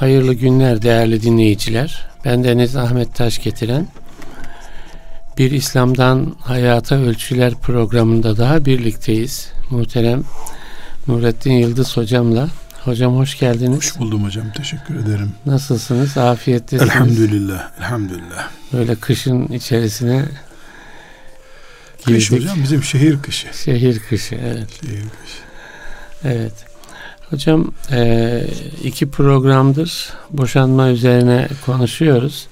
Hayırlı günler değerli dinleyiciler. Ben Deniz Ahmet Taşgetiren. Bir İslam'dan Hayata Ölçüler programında daha birlikteyiz. Muhterem Nurettin Yıldız hocamla. Hocam hoş geldiniz. Hoş buldum hocam. Teşekkür ederim. Nasılsınız? Afiyettesiniz. Elhamdülillah. Elhamdülillah. Böyle kışın içerisine Kış girdik. hocam bizim şehir kışı. Şehir kışı, evet. Şehir kışı. Evet. Hocam 2 programdır boşanma üzerine konuşuyoruz.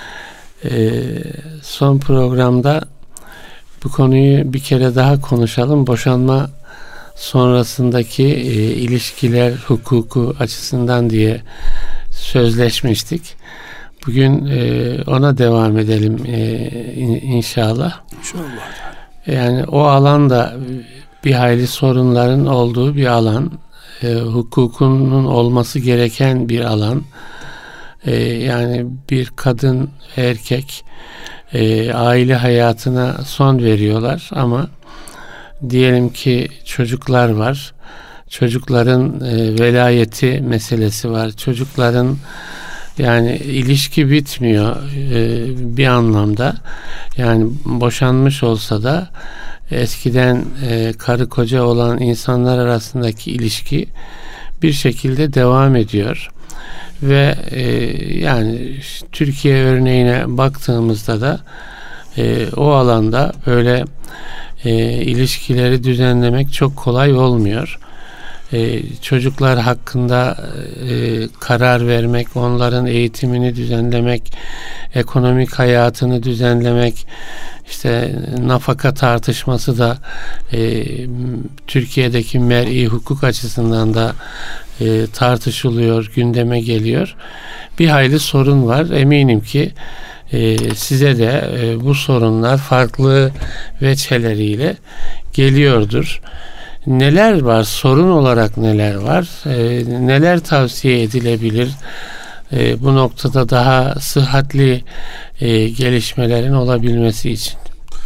Son programda bu konuyu bir kere daha konuşalım. Boşanma sonrasındaki ilişkiler hukuku açısından diye sözleşmiştik. Bugün ona devam edelim inşallah. İnşallah. Yani o alan da bir hayli sorunların olduğu bir alan. Hukukunun olması gereken bir alan. Yani bir kadın, erkek aile hayatına son veriyorlar ama diyelim ki çocuklar var. Çocukların velayeti meselesi var. Çocukların yani ilişki bitmiyor bir anlamda. Yani boşanmış olsa da eskiden karı koca olan insanlar arasındaki ilişki bir şekilde devam ediyor. Ve yani Türkiye örneğine baktığımızda da o alanda böyle ilişkileri düzenlemek çok kolay olmuyor. Çocuklar hakkında karar vermek, onların eğitimini düzenlemek, ekonomik hayatını düzenlemek, işte nafaka tartışması da Türkiye'deki mer'i hukuk açısından da tartışılıyor, gündeme geliyor. Bir hayli sorun var. Eminim ki size de bu sorunlar farklı veçeleriyle geliyordur. Neler var? Sorun olarak neler var? Neler tavsiye edilebilir? Bu noktada daha sıhhatli gelişmelerin olabilmesi için.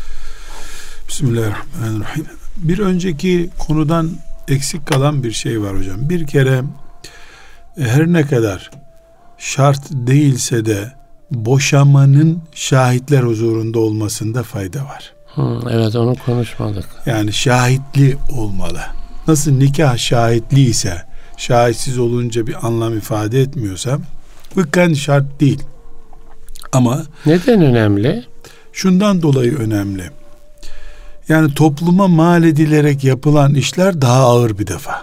Bismillahirrahmanirrahim. Bir önceki konudan eksik kalan bir şey var hocam. Bir kere her ne kadar şart değilse de boşamanın şahitler huzurunda olmasında fayda var. Evet, onu konuşmadık. Yani şahitli olmalı. Nasıl nikah şahitli ise şahitsiz olunca bir anlam ifade etmiyorsa fıkhen şart değil. Ama neden önemli? Şundan dolayı önemli. Yani topluma mal edilerek yapılan işler daha ağır bir defa.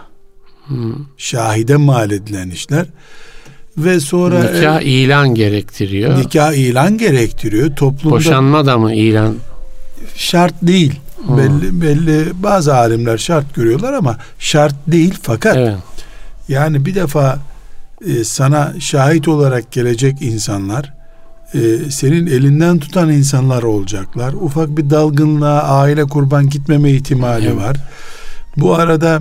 Şahide mal edilen işler ve sonra nikah ilan gerektiriyor. Nikah ilan gerektiriyor. Toplumda boşanma da mı ilan? Şart değil. Belli bazı alimler şart görüyorlar ama şart değil fakat evet. Yani bir defa sana şahit olarak gelecek insanlar senin elinden tutan insanlar olacaklar. Ufak bir dalgınlığa aile kurban gitmeme ihtimali var. Bu arada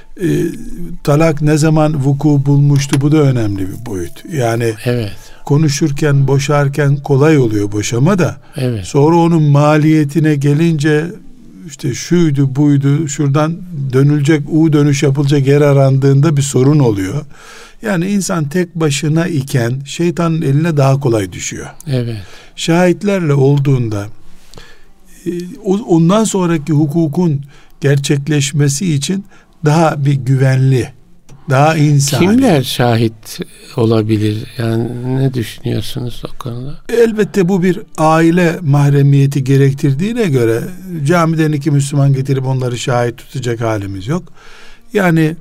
talak ne zaman vuku bulmuştu, bu da önemli bir boyut. Yani konuşurken, boşarken kolay oluyor boşama da. Sonra onun maliyetine gelince işte şuydu buydu, şuradan dönülecek U dönüş yapılacak yer arandığında bir sorun oluyor. Yani insan tek başına iken şeytanın eline daha kolay düşüyor. Şahitlerle olduğunda ondan sonraki hukukun gerçekleşmesi için daha bir güvenli, daha insani. Kimler şahit olabilir? Yani ne düşünüyorsunuz o konuda? Elbette bu bir aile mahremiyeti gerektirdiğine göre camiden 2 Müslüman getirip onları şahit tutacak halimiz yok. Yani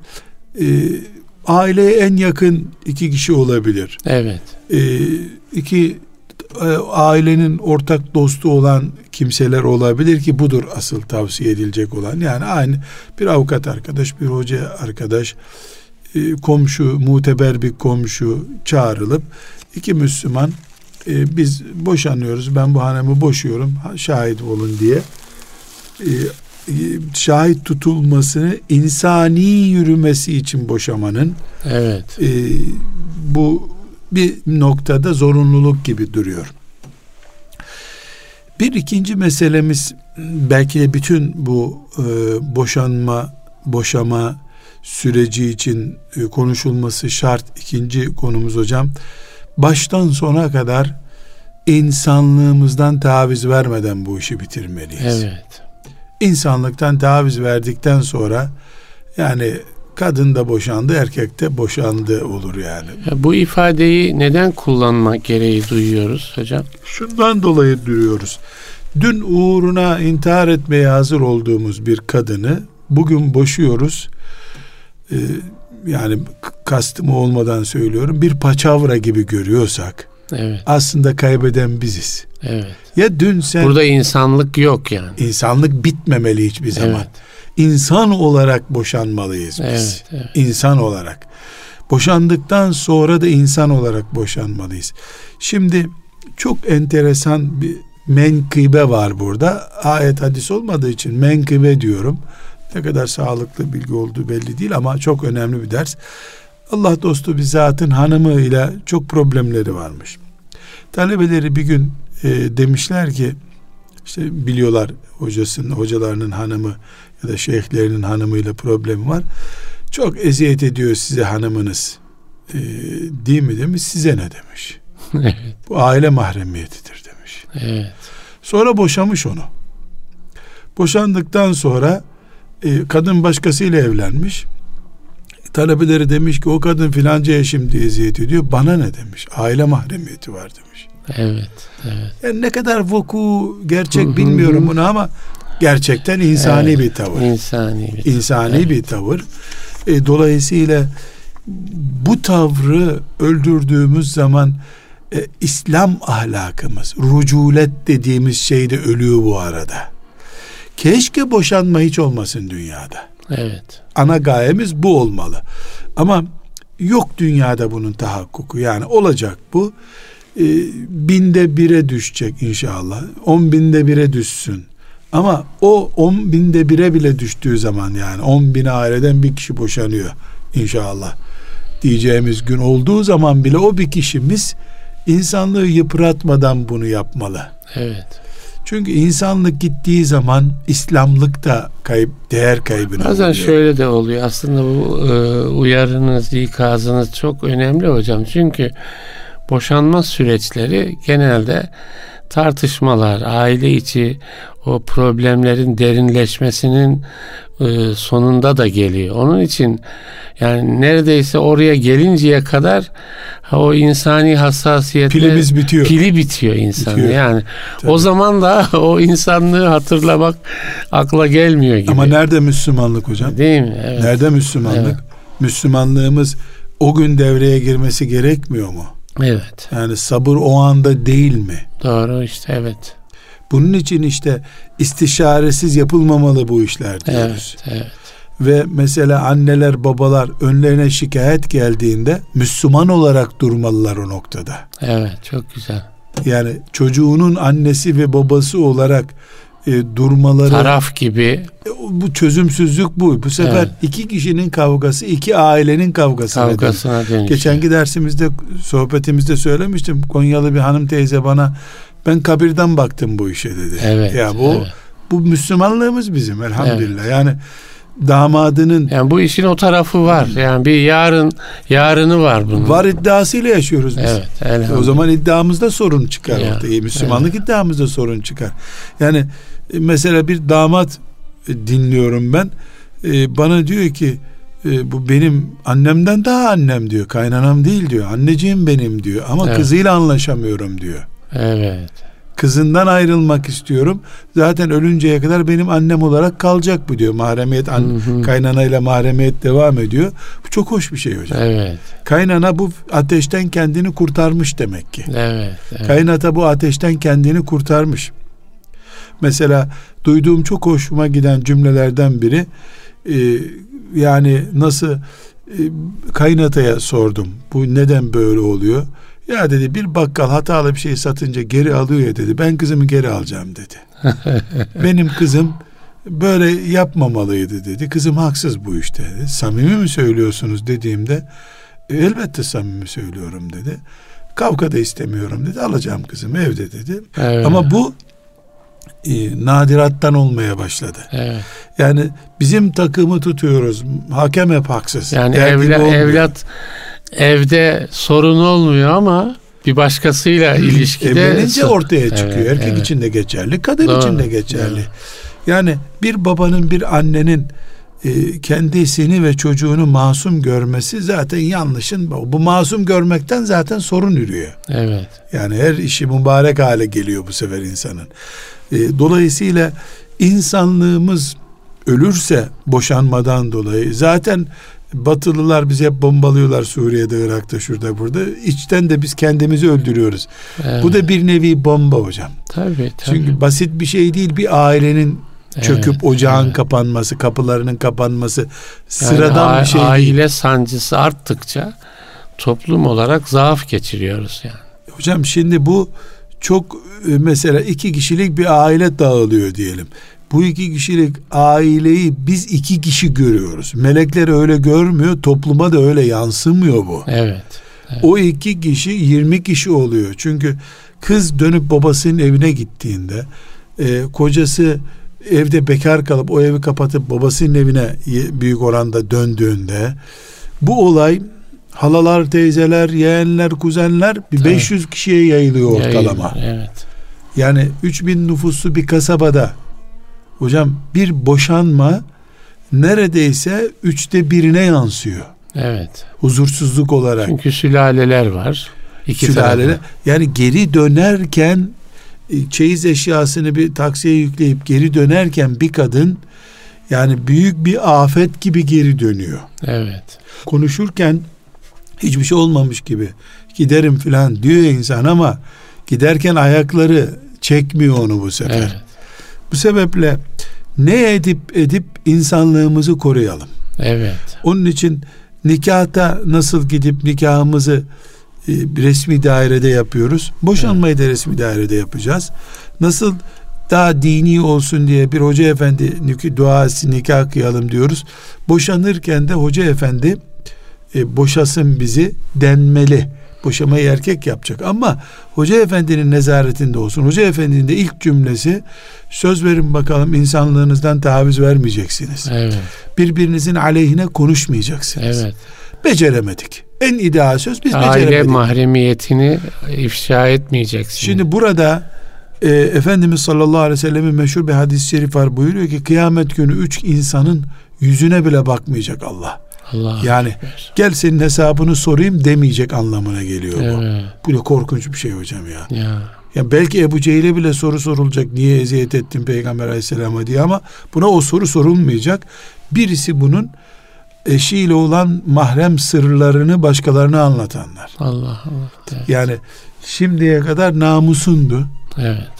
aileye en yakın 2 kişi olabilir. Ailenin ortak dostu olan kimseler olabilir ki budur asıl tavsiye edilecek olan. Yani aynı bir avukat arkadaş, bir hoca arkadaş, komşu, muteber bir komşu çağrılıp 2 Müslüman biz boşanıyoruz, ben bu hanımı boşuyorum, şahit olun diye şahit tutulmasını, insani yürümesi için boşamanın bu bir noktada zorunluluk gibi duruyor. Bir ikinci meselemiz belki de bütün bu boşama süreci için konuşulması şart. İkinci konumuz hocam, baştan sona kadar insanlığımızdan taviz vermeden bu işi bitirmeliyiz. Evet. İnsanlıktan taviz verdikten sonra yani kadın da boşandı, erkek de boşandı olur yani. Bu ifadeyi neden kullanmak gereği duyuyoruz hocam? Şundan dolayı duyuyoruz. Dün uğruna intihar etmeye hazır olduğumuz bir kadını bugün boşuyoruz. Yani kastım olmadan söylüyorum. Bir paçavra gibi görüyorsak, evet, aslında kaybeden biziz. Evet. Ya dün sen... Burada insanlık yok yani. İnsanlık bitmemeli hiçbir zaman. Evet. İnsan olarak boşanmalıyız biz. Evet, evet. İnsan olarak. Boşandıktan sonra da insan olarak boşanmalıyız. Şimdi çok enteresan bir menkıbe var burada. Ayet hadis olmadığı için menkıbe diyorum. Ne kadar sağlıklı bilgi olduğu belli değil ama çok önemli bir ders. Allah dostu bir zatın hanımıyla çok problemleri varmış. Talebeleri bir gün demişler ki, işte biliyorlar hocalarının hanımı ya da şeyhlerinin hanımıyla problemi var. Çok eziyet ediyor size hanımınız. Değil mi demiş. Size ne demiş. Evet. Bu aile mahremiyetidir demiş. Evet. Sonra boşamış onu. Boşandıktan sonra kadın başkasıyla evlenmiş. Talebeleri demiş ki o kadın filanca eşim diye eziyet ediyor. Bana ne demiş. Aile mahremiyeti var demiş. Evet. Evet. Yani ne kadar vuku gerçek bilmiyorum bunu ama gerçekten insani, evet, bir tavır. İnsani evet, bir tavır. Dolayısıyla bu tavrı öldürdüğümüz zaman İslam ahlakımız, ruculet dediğimiz şey de ölüyor bu arada. Keşke boşanma hiç olmasın dünyada. Evet. Ana gayemiz bu olmalı. Ama yok dünyada bunun tahakkuku. Yani olacak bu. 1000'de 1'e düşecek inşallah. 10.000'de 1'e düşsün. Ama o 10.000'de 1'e bile düştüğü zaman, yani 10.000 aileden bir kişi boşanıyor inşallah diyeceğimiz gün olduğu zaman bile o bir kişimiz insanlığı yıpratmadan bunu yapmalı. Evet. Çünkü insanlık gittiği zaman İslamlık da değer kaybına bazen oluyor. Şöyle de oluyor. Aslında bu uyarınız, ikazınız çok önemli hocam. Çünkü boşanma süreçleri genelde tartışmalar, aile içi o problemlerin derinleşmesinin sonunda da geliyor. Onun için yani neredeyse oraya gelinceye kadar o insani hassasiyetle pili bitiyor insanın. Bitiyor. Yani tabii. O zaman da o insanlığı hatırlamak akla gelmiyor gibi. Ama nerede Müslümanlık hocam? Değil mi? Evet. Nerede Müslümanlık? Evet. Müslümanlığımız o gün devreye girmesi gerekmiyor mu? Evet. Yani sabır o anda değil mi? Doğru işte, evet. Bunun için işte istişaresiz yapılmamalı bu işler diyoruz. Evet, evet. Ve mesela anneler, babalar önlerine şikayet geldiğinde Müslüman olarak durmalılar o noktada. Evet, çok güzel. Yani çocuğunun annesi ve babası olarak durmaları, taraf gibi. Bu çözümsüzlük bu. Bu sefer evet, iki kişinin kavgası, iki ailenin kavgasına dönüşüyor. Geçenki dersimizde, sohbetimizde söylemiştim. Konyalı bir hanım teyze bana, ben kabirden baktım bu işe dedi. Evet. Ya bu Müslümanlığımız bizim elhamdülillah. Evet. Yani damadının, yani bu işin o tarafı var. Yani bir yarını var bunun. Var iddiasıyla yaşıyoruz biz. Evet, o zaman iddiamızda sorun çıkar ortaya. Müslümanlık iddiamızda sorun çıkar. Yani mesela bir damat dinliyorum ben. Bana diyor ki bu benim annemden daha annem diyor. Kaynanam değil diyor. Anneciğim benim diyor. Ama kızıyla anlaşamıyorum diyor. Evet. Kızından ayrılmak istiyorum. Zaten ölünceye kadar benim annem olarak kalacak bu diyor. Mahremiyet, kaynanayla mahremiyet devam ediyor. Bu çok hoş bir şey hocam. Evet. Kaynana bu ateşten kendini kurtarmış demek ki. Evet. Kaynata bu ateşten kendini kurtarmış. Mesela duyduğum çok hoşuma giden cümlelerden biri, yani nasıl, kaynataya sordum. Bu neden böyle oluyor? Ya dedi, bir bakkal hatalı bir şey satınca geri alıyor ya dedi. Ben kızımı geri alacağım dedi. Benim kızım böyle yapmamalıydı dedi. Kızım haksız bu işte dedi. Samimi mi söylüyorsunuz dediğimde elbette samimi söylüyorum dedi. Kavga da istemiyorum dedi. Alacağım kızımı evde dedi. Evet. Ama bu nadirattan olmaya başladı. Evet. Yani bizim takımı tutuyoruz. Hakem hep haksız. Yani evlat evde sorun olmuyor ama bir başkasıyla ilişkide evlenince ortaya çıkıyor. Erkek için de geçerli, kadın için de geçerli. Doğru. Yani bir babanın, bir annenin kendisini ve çocuğunu masum görmesi zaten yanlışın. Bu masum görmekten zaten sorun ürüyor. Evet. Yani her işi mübarek hale geliyor bu sefer insanın. Dolayısıyla insanlığımız ölürse boşanmadan dolayı, zaten Batılılar bizi hep bombalıyorlar Suriye'de, Irak'ta, şurada burada. İçten de biz kendimizi öldürüyoruz. Evet. Bu da bir nevi bomba hocam. Tabii. Çünkü basit bir şey değil, bir ailenin çöküp ocağın kapanması, kapılarının kapanması sıradan bir şey değil. Aile sancısı arttıkça toplum olarak zaaf geçiriyoruz yani. Hocam şimdi bu çok, mesela 2 kişilik bir aile dağılıyor diyelim. Bu 2 kişilik aileyi biz 2 kişi görüyoruz. Melekler öyle görmüyor, topluma da öyle yansımıyor bu. Evet. O 2 kişi 20 kişi oluyor. Çünkü kız dönüp babasının evine gittiğinde, kocası evde bekar kalıp o evi kapatıp babasının evine büyük oranda döndüğünde, bu olay halalar, teyzeler, yeğenler, kuzenler bir 500 kişiye yayılıyor ortalama. Evet. Yani 3000 nüfuslu bir kasabada hocam bir boşanma neredeyse 1/3'e yansıyor. Evet. Huzursuzluk olarak. Çünkü sülaleler var. Sülaleler. Yani geri dönerken çeyiz eşyasını bir taksiye yükleyip geri dönerken bir kadın yani büyük bir afet gibi geri dönüyor. Evet. Konuşurken hiçbir şey olmamış gibi giderim falan diyor insan ama giderken ayakları çekmiyor onu bu sefer. Evet. Bu sebeple ne edip insanlığımızı koruyalım. Evet. Onun için nikahta nasıl gidip nikahımızı resmi dairede yapıyoruz, boşanmayı da resmi dairede yapacağız. Nasıl daha dini olsun diye bir hoca efendi duası nikah kıyalım diyoruz. Boşanırken de hoca efendi boşasın bizi denmeli. Boşamayı erkek yapacak ama hoca efendinin nezaretinde olsun. Hoca efendinin de ilk cümlesi, söz verin bakalım insanlığınızdan taviz vermeyeceksiniz. Evet. Birbirinizin aleyhine konuşmayacaksınız. Evet. Beceremedik. En ideal söz biz beceremedik. Aile mahremiyetini ifşa etmeyeceksin. Şimdi burada Efendimiz sallallahu aleyhi ve sellemin meşhur bir hadis-i şerif var, buyuruyor ki kıyamet günü 3 insanın yüzüne bile bakmayacak Allah. Yani gel senin hesabını sorayım demeyecek anlamına geliyor bu. Evet. Bu ne korkunç bir şey hocam ya. Ya belki Ebu Cehil'e bile soru sorulacak, niye eziyet ettin Peygamber aleyhisselama diye, ama buna o soru sorulmayacak. Birisi bunun eşiyle olan mahrem sırlarını başkalarına anlatanlar. Allah. Evet. Yani şimdiye kadar namusundu. Evet.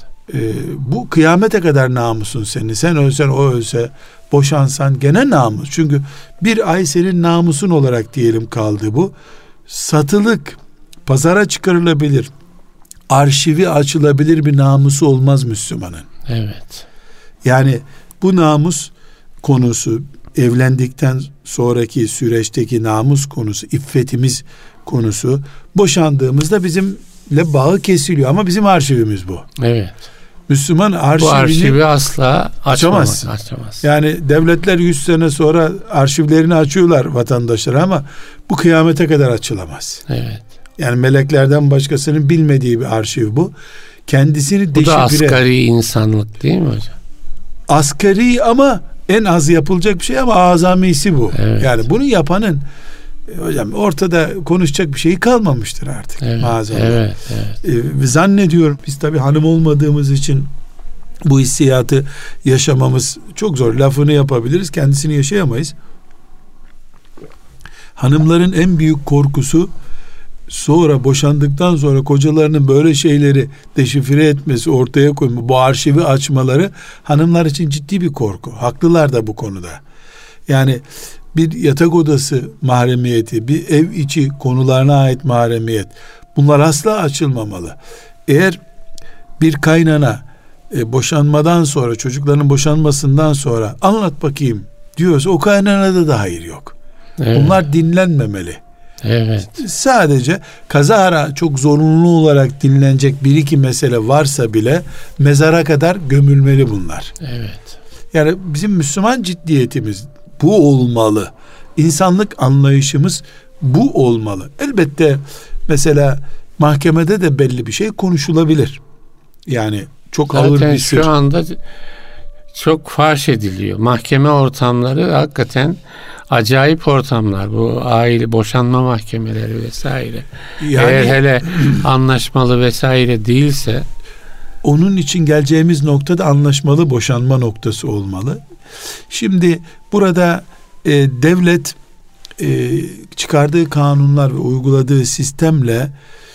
Bu kıyamete kadar namusun senin. Sen ölsen, o ölse, boşansan gene namus. Çünkü bir ay senin namusun olarak diyelim kaldı bu. Satılık, pazara çıkarılabilir, arşivi açılabilir bir namusu olmaz Müslümanın. Evet. Yani bu namus konusu, evlendikten sonraki süreçteki namus konusu, iffetimiz konusu, boşandığımızda bizimle bağı kesiliyor ama bizim arşivimiz bu. Evet. Müslüman arşivini, bu arşivi asla açamaz. Yani devletler 100 sene sonra arşivlerini açıyorlar vatandaşlara ama bu kıyamete kadar açılamaz. Evet. Yani meleklerden başkasının bilmediği bir arşiv bu. Kendisini bu da asgari insanlık değil mi hocam? Asgari ama en az yapılacak bir şey ama azamisi bu. Evet. Yani bunu yapanın hocam ortada konuşacak bir şey kalmamıştır artık. Evet, maazallah. Evet. Zannediyorum biz tabii hanım olmadığımız için bu hissiyatı yaşamamız çok zor. Lafını yapabiliriz, kendisini yaşayamayız. Hanımların en büyük korkusu sonra boşandıktan sonra kocalarının böyle şeyleri deşifre etmesi, ortaya koyması, bu arşivi açmaları hanımlar için ciddi bir korku. Haklılar da bu konuda. Yani bir yatak odası mahremiyeti, bir ev içi konularına ait mahremiyet, bunlar asla açılmamalı. Eğer bir kaynana boşanmadan sonra, çocukların boşanmasından sonra anlat bakayım diyorsa o kaynanada da hayır yok. Evet. Bunlar dinlenmemeli. Evet. Sadece kazara çok zorunlu olarak dinlenecek bir iki mesele varsa bile mezara kadar gömülmeli bunlar. Evet. Yani bizim Müslüman ciddiyetimiz bu olmalı. İnsanlık anlayışımız bu olmalı. Elbette mesela mahkemede de belli bir şey konuşulabilir. Yani çok zaten ağır bir sır. Şu anda çok faş ediliyor. Mahkeme ortamları hakikaten acayip ortamlar. Bu aile boşanma mahkemeleri vesaire. Yani, eğer hele anlaşmalı vesaire değilse, onun için geleceğimiz noktada anlaşmalı boşanma noktası olmalı. Şimdi burada devlet çıkardığı kanunlar ve uyguladığı sistemle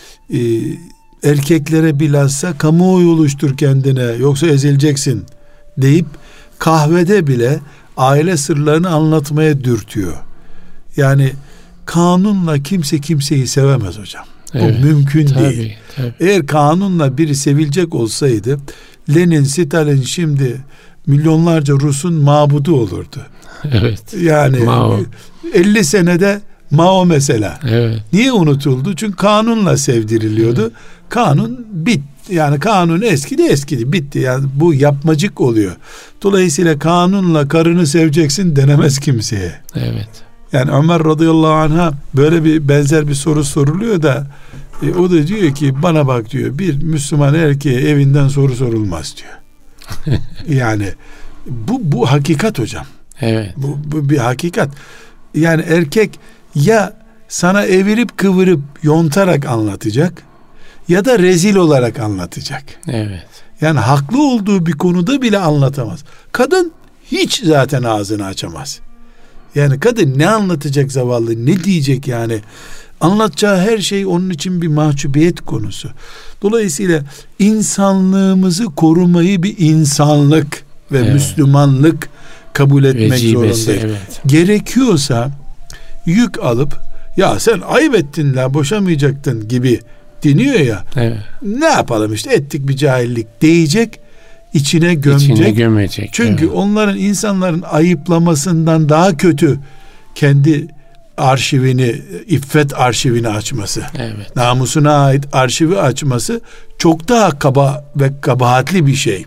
erkeklere bilhassa kamuoyu oluştur kendine yoksa ezileceksin deyip kahvede bile aile sırlarını anlatmaya dürtüyor. Yani kanunla kimse kimseyi sevemez hocam. evet, bu mümkün tabii, değil. Tabii. Eğer kanunla biri sevilecek olsaydı Lenin, Stalin şimdi milyonlarca Rus'un mabudu olurdu. Evet. Yani Mao. 50 senede Mao mesela. Evet. Niye unutuldu? Çünkü kanunla sevdiriliyordu. Evet. Kanun yani kanun eskidi bitti. Yani bu yapmacık oluyor. Dolayısıyla kanunla karını seveceksin denemez kimseye. Evet. Yani Ömer radıyallahu anh'a böyle bir benzer bir soru soruluyor da o da diyor ki bana bak diyor, bir Müslüman erkeğe evinden soru sorulmaz diyor. Yani bu hakikat hocam. Evet. Bu bir hakikat. Yani erkek ya sana evirip kıvırıp yontarak anlatacak ya da rezil olarak anlatacak. Evet. Yani haklı olduğu bir konuda bile anlatamaz. Kadın hiç zaten ağzını açamaz. Yani kadın ne anlatacak zavallı, ne diyecek yani? Anlatacağı her şey onun için bir mahcubiyet konusu. Dolayısıyla insanlığımızı korumayı bir insanlık ve evet, Müslümanlık kabul etmek vecibesi, zorundayız. Evet. Gerekiyorsa yük alıp ya sen ayıp ettin la boşamayacaktın gibi deniyor ya. Evet. Ne yapalım işte ettik bir cahillik diyecek, içine gömecek. Çünkü evet, onların insanların ayıplamasından daha kötü kendi arşivini, iffet arşivini açması. Evet. Namusuna ait arşivi açması çok daha kaba ve kabahatli bir şey.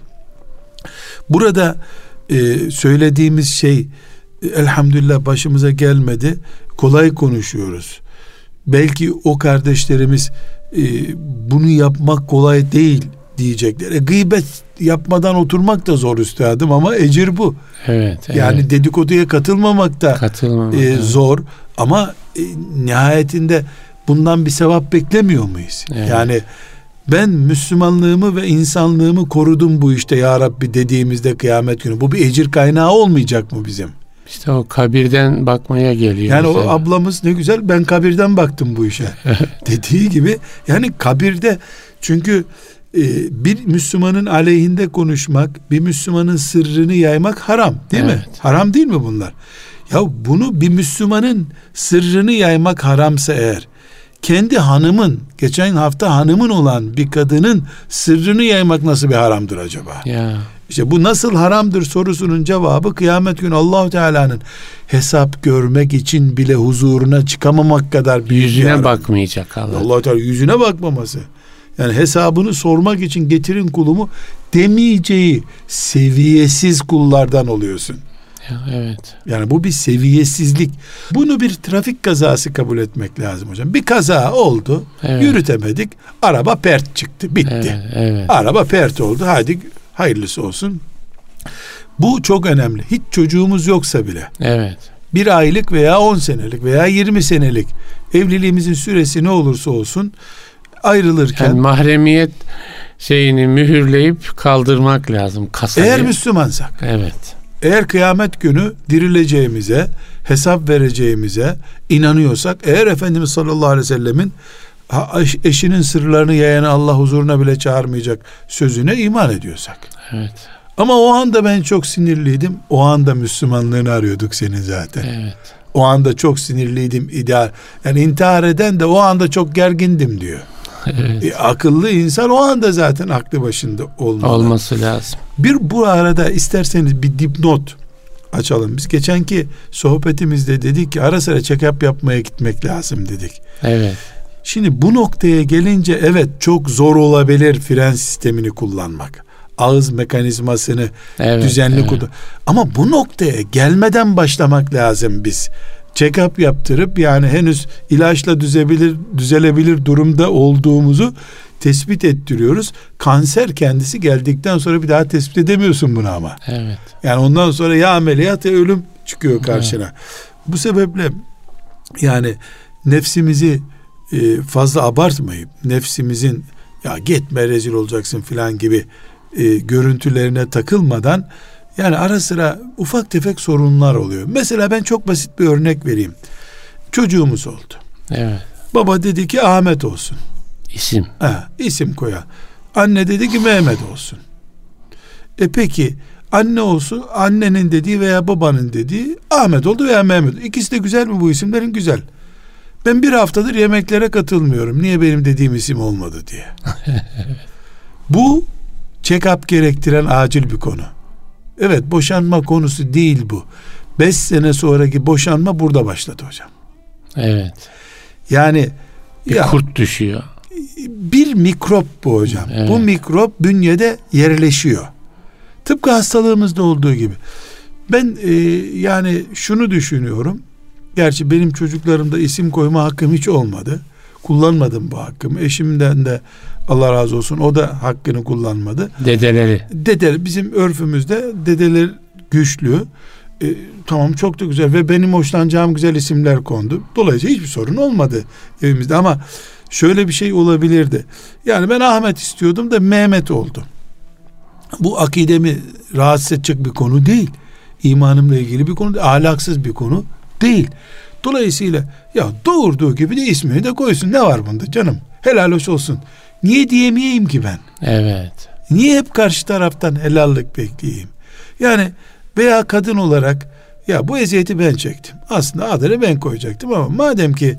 Burada söylediğimiz şey elhamdülillah başımıza gelmedi. Kolay konuşuyoruz. Belki o kardeşlerimiz bunu yapmak kolay değil diyecekler. Gıybet yapmadan oturmak da zor üstadım ama ecir bu. Evet. Yani dedikoduya katılmamak da evet, zor ama nihayetinde bundan bir sevap beklemiyor muyuz? Evet. Yani ben Müslümanlığımı ve insanlığımı korudum bu işte ya Rabbi dediğimizde kıyamet günü bu bir ecir kaynağı olmayacak mı bizim? İşte o kabirden bakmaya geliyor. Yani o ablamız ne güzel ben kabirden baktım bu işe dediği gibi yani kabirde çünkü bir Müslümanın aleyhinde konuşmak, bir Müslümanın sırrını yaymak haram değil mi? Haram değil mi bunlar? Ya bunu bir Müslümanın sırrını yaymak haramsa eğer kendi hanımın, geçen hafta hanımın olan bir kadının sırrını yaymak nasıl bir haramdır acaba? Ya. İşte bu nasıl haramdır sorusunun cevabı kıyamet günü Allah-u Teala'nın hesap görmek için bile huzuruna çıkamamak kadar büyük yüzüne bakmayacak Allah. Allah-u Teala yüzüne bakmaması. Yani hesabını sormak için getirin kulumu demeyeceği seviyesiz kullardan oluyorsun. Ya, evet. Yani bu bir seviyesizlik. Bunu bir trafik kazası kabul etmek lazım hocam. Bir kaza oldu. Evet. Yürütemedik. Araba pert çıktı. Bitti. Evet, evet. Araba pert oldu. Hadi hayırlısı olsun. Bu çok önemli. Hiç çocuğumuz yoksa bile. Evet. Bir aylık veya 10 senelik veya 20 senelik evliliğimizin süresi ne olursa olsun ayrılırken yani mahremiyet şeyini mühürleyip kaldırmak lazım kasayı. Eğer Müslümansak. Evet. Eğer kıyamet günü dirileceğimize, hesap vereceğimize inanıyorsak, eğer Efendimiz sallallahu aleyhi ve sellemin eşinin sırlarını yayanı Allah huzuruna bile çağırmayacak sözüne iman ediyorsak. Evet. Ama o anda ben çok sinirliydim. O anda Müslümanlığını arıyorduk senin zaten. Evet. O anda çok sinirliydim, ideal. Yani intihar eden de o anda çok gergindim diyor. Evet. Akıllı insan o anda zaten aklı başında olmalı. Olması lazım. Bu arada isterseniz bir dipnot açalım. Biz geçenki sohbetimizde dedik ki ara sıra check-up yapmaya gitmek lazım dedik. Evet. Şimdi bu noktaya gelince evet çok zor olabilir fren sistemini kullanmak. Ağız mekanizmasını düzenli kullan. Ama bu noktaya gelmeden başlamak lazım biz. Check-up yaptırıp yani henüz ilaçla düzelebilir durumda olduğumuzu tespit ettiriyoruz. Kanser kendisi geldikten sonra bir daha tespit edemiyorsun bunu ama. Evet. Yani ondan sonra ya ameliyat ya ölüm çıkıyor karşına. Evet. Bu sebeple yani nefsimizi fazla abartmayıp nefsimizin ya gitme rezil olacaksın filan gibi görüntülerine takılmadan yani ara sıra ufak tefek sorunlar oluyor. Mesela ben çok basit bir örnek vereyim. Çocuğumuz oldu. Evet. Baba dedi ki Ahmet olsun. İsim. İsim koyar. Anne dedi ki Mehmet olsun. Peki anne olsun, annenin dediği veya babanın dediği Ahmet oldu veya Mehmet oldu. İkisi de güzel mi bu isimlerin? Güzel. Ben bir haftadır yemeklere katılmıyorum. Niye benim dediğim isim olmadı diye. Bu check-up gerektiren acil bir konu. Evet, boşanma konusu değil bu. 5 sene sonraki boşanma burada başladı hocam. Evet. Yani bir kurt düşüyor. Bir mikrop bu hocam. Evet. Bu mikrop bünyede yerleşiyor. Tıpkı hastalığımızda olduğu gibi. Ben yani şunu düşünüyorum. Gerçi benim çocuklarımda isim koyma hakkım hiç olmadı. Kullanmadım bu hakkımı. Eşimden de Allah razı olsun o da hakkını kullanmadı. Dedeleri. Bizim örfümüzde dedeler güçlü. Tamam çok da güzel ve benim hoşlanacağım güzel isimler kondu. Dolayısıyla hiçbir sorun olmadı evimizde ama şöyle bir şey olabilirdi. Yani ben Ahmet istiyordum da Mehmet oldu. Bu akidemi rahatsız edecek bir konu değil. İmanımla ilgili bir konu değil. Ahlaksız bir konu değil. Dolayısıyla ya doğurduğu gibi de ismini de koysun. Ne var bunda canım? Helal hoş olsun. Niye diyemeyeyim ki ben? Evet. Niye hep karşı taraftan helallik bekleyeyim? Yani veya kadın olarak ya bu eziyeti ben çektim. Aslında adını ben koyacaktım ama madem ki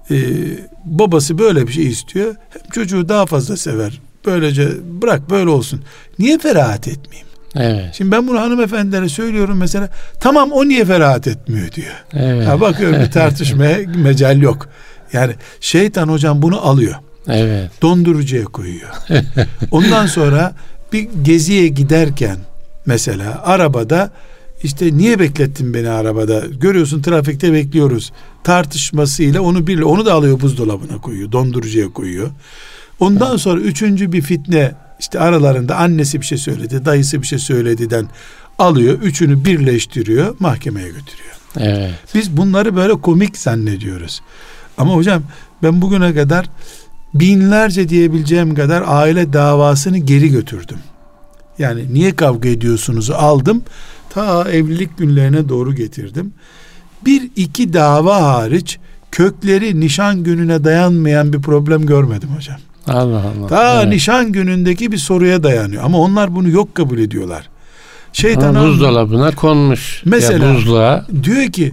babası böyle bir şey istiyor, hem çocuğu daha fazla sever. Böylece bırak böyle olsun. Niye ferahat etmeyeyim? Evet. Şimdi ben bunu hanımefendilere söylüyorum mesela. Tamam o niye ferahat etmiyor diyor. Evet. Ya bakıyorum bir tartışmaya mecal yok. Yani şeytan hocam bunu alıyor. Evet. Dondurucuya koyuyor. Ondan sonra bir geziye giderken mesela arabada işte niye beklettin beni arabada? Görüyorsun trafikte bekliyoruz. Tartışmasıyla onu da alıyor buzdolabına koyuyor. Dondurucuya koyuyor. Ondan sonra üçüncü bir fitne işte aralarında annesi bir şey söyledi, dayısı bir şey söyledi'den alıyor. Üçünü birleştiriyor, mahkemeye götürüyor. Evet. Biz bunları böyle komik zannediyoruz. Ama hocam ben bugüne kadar binlerce diyebileceğim kadar aile davasını geri götürdüm. Yani niye kavga ediyorsunuzu aldım, ta evlilik günlerine doğru getirdim. 1-2 dava hariç kökleri nişan gününe dayanmayan bir problem görmedim hocam. Allah Allah. Ta nişan günündeki bir soruya dayanıyor. Ama onlar bunu yok kabul ediyorlar. Buzdolabına konmuş. Mesela ya buzluğa. Diyor ki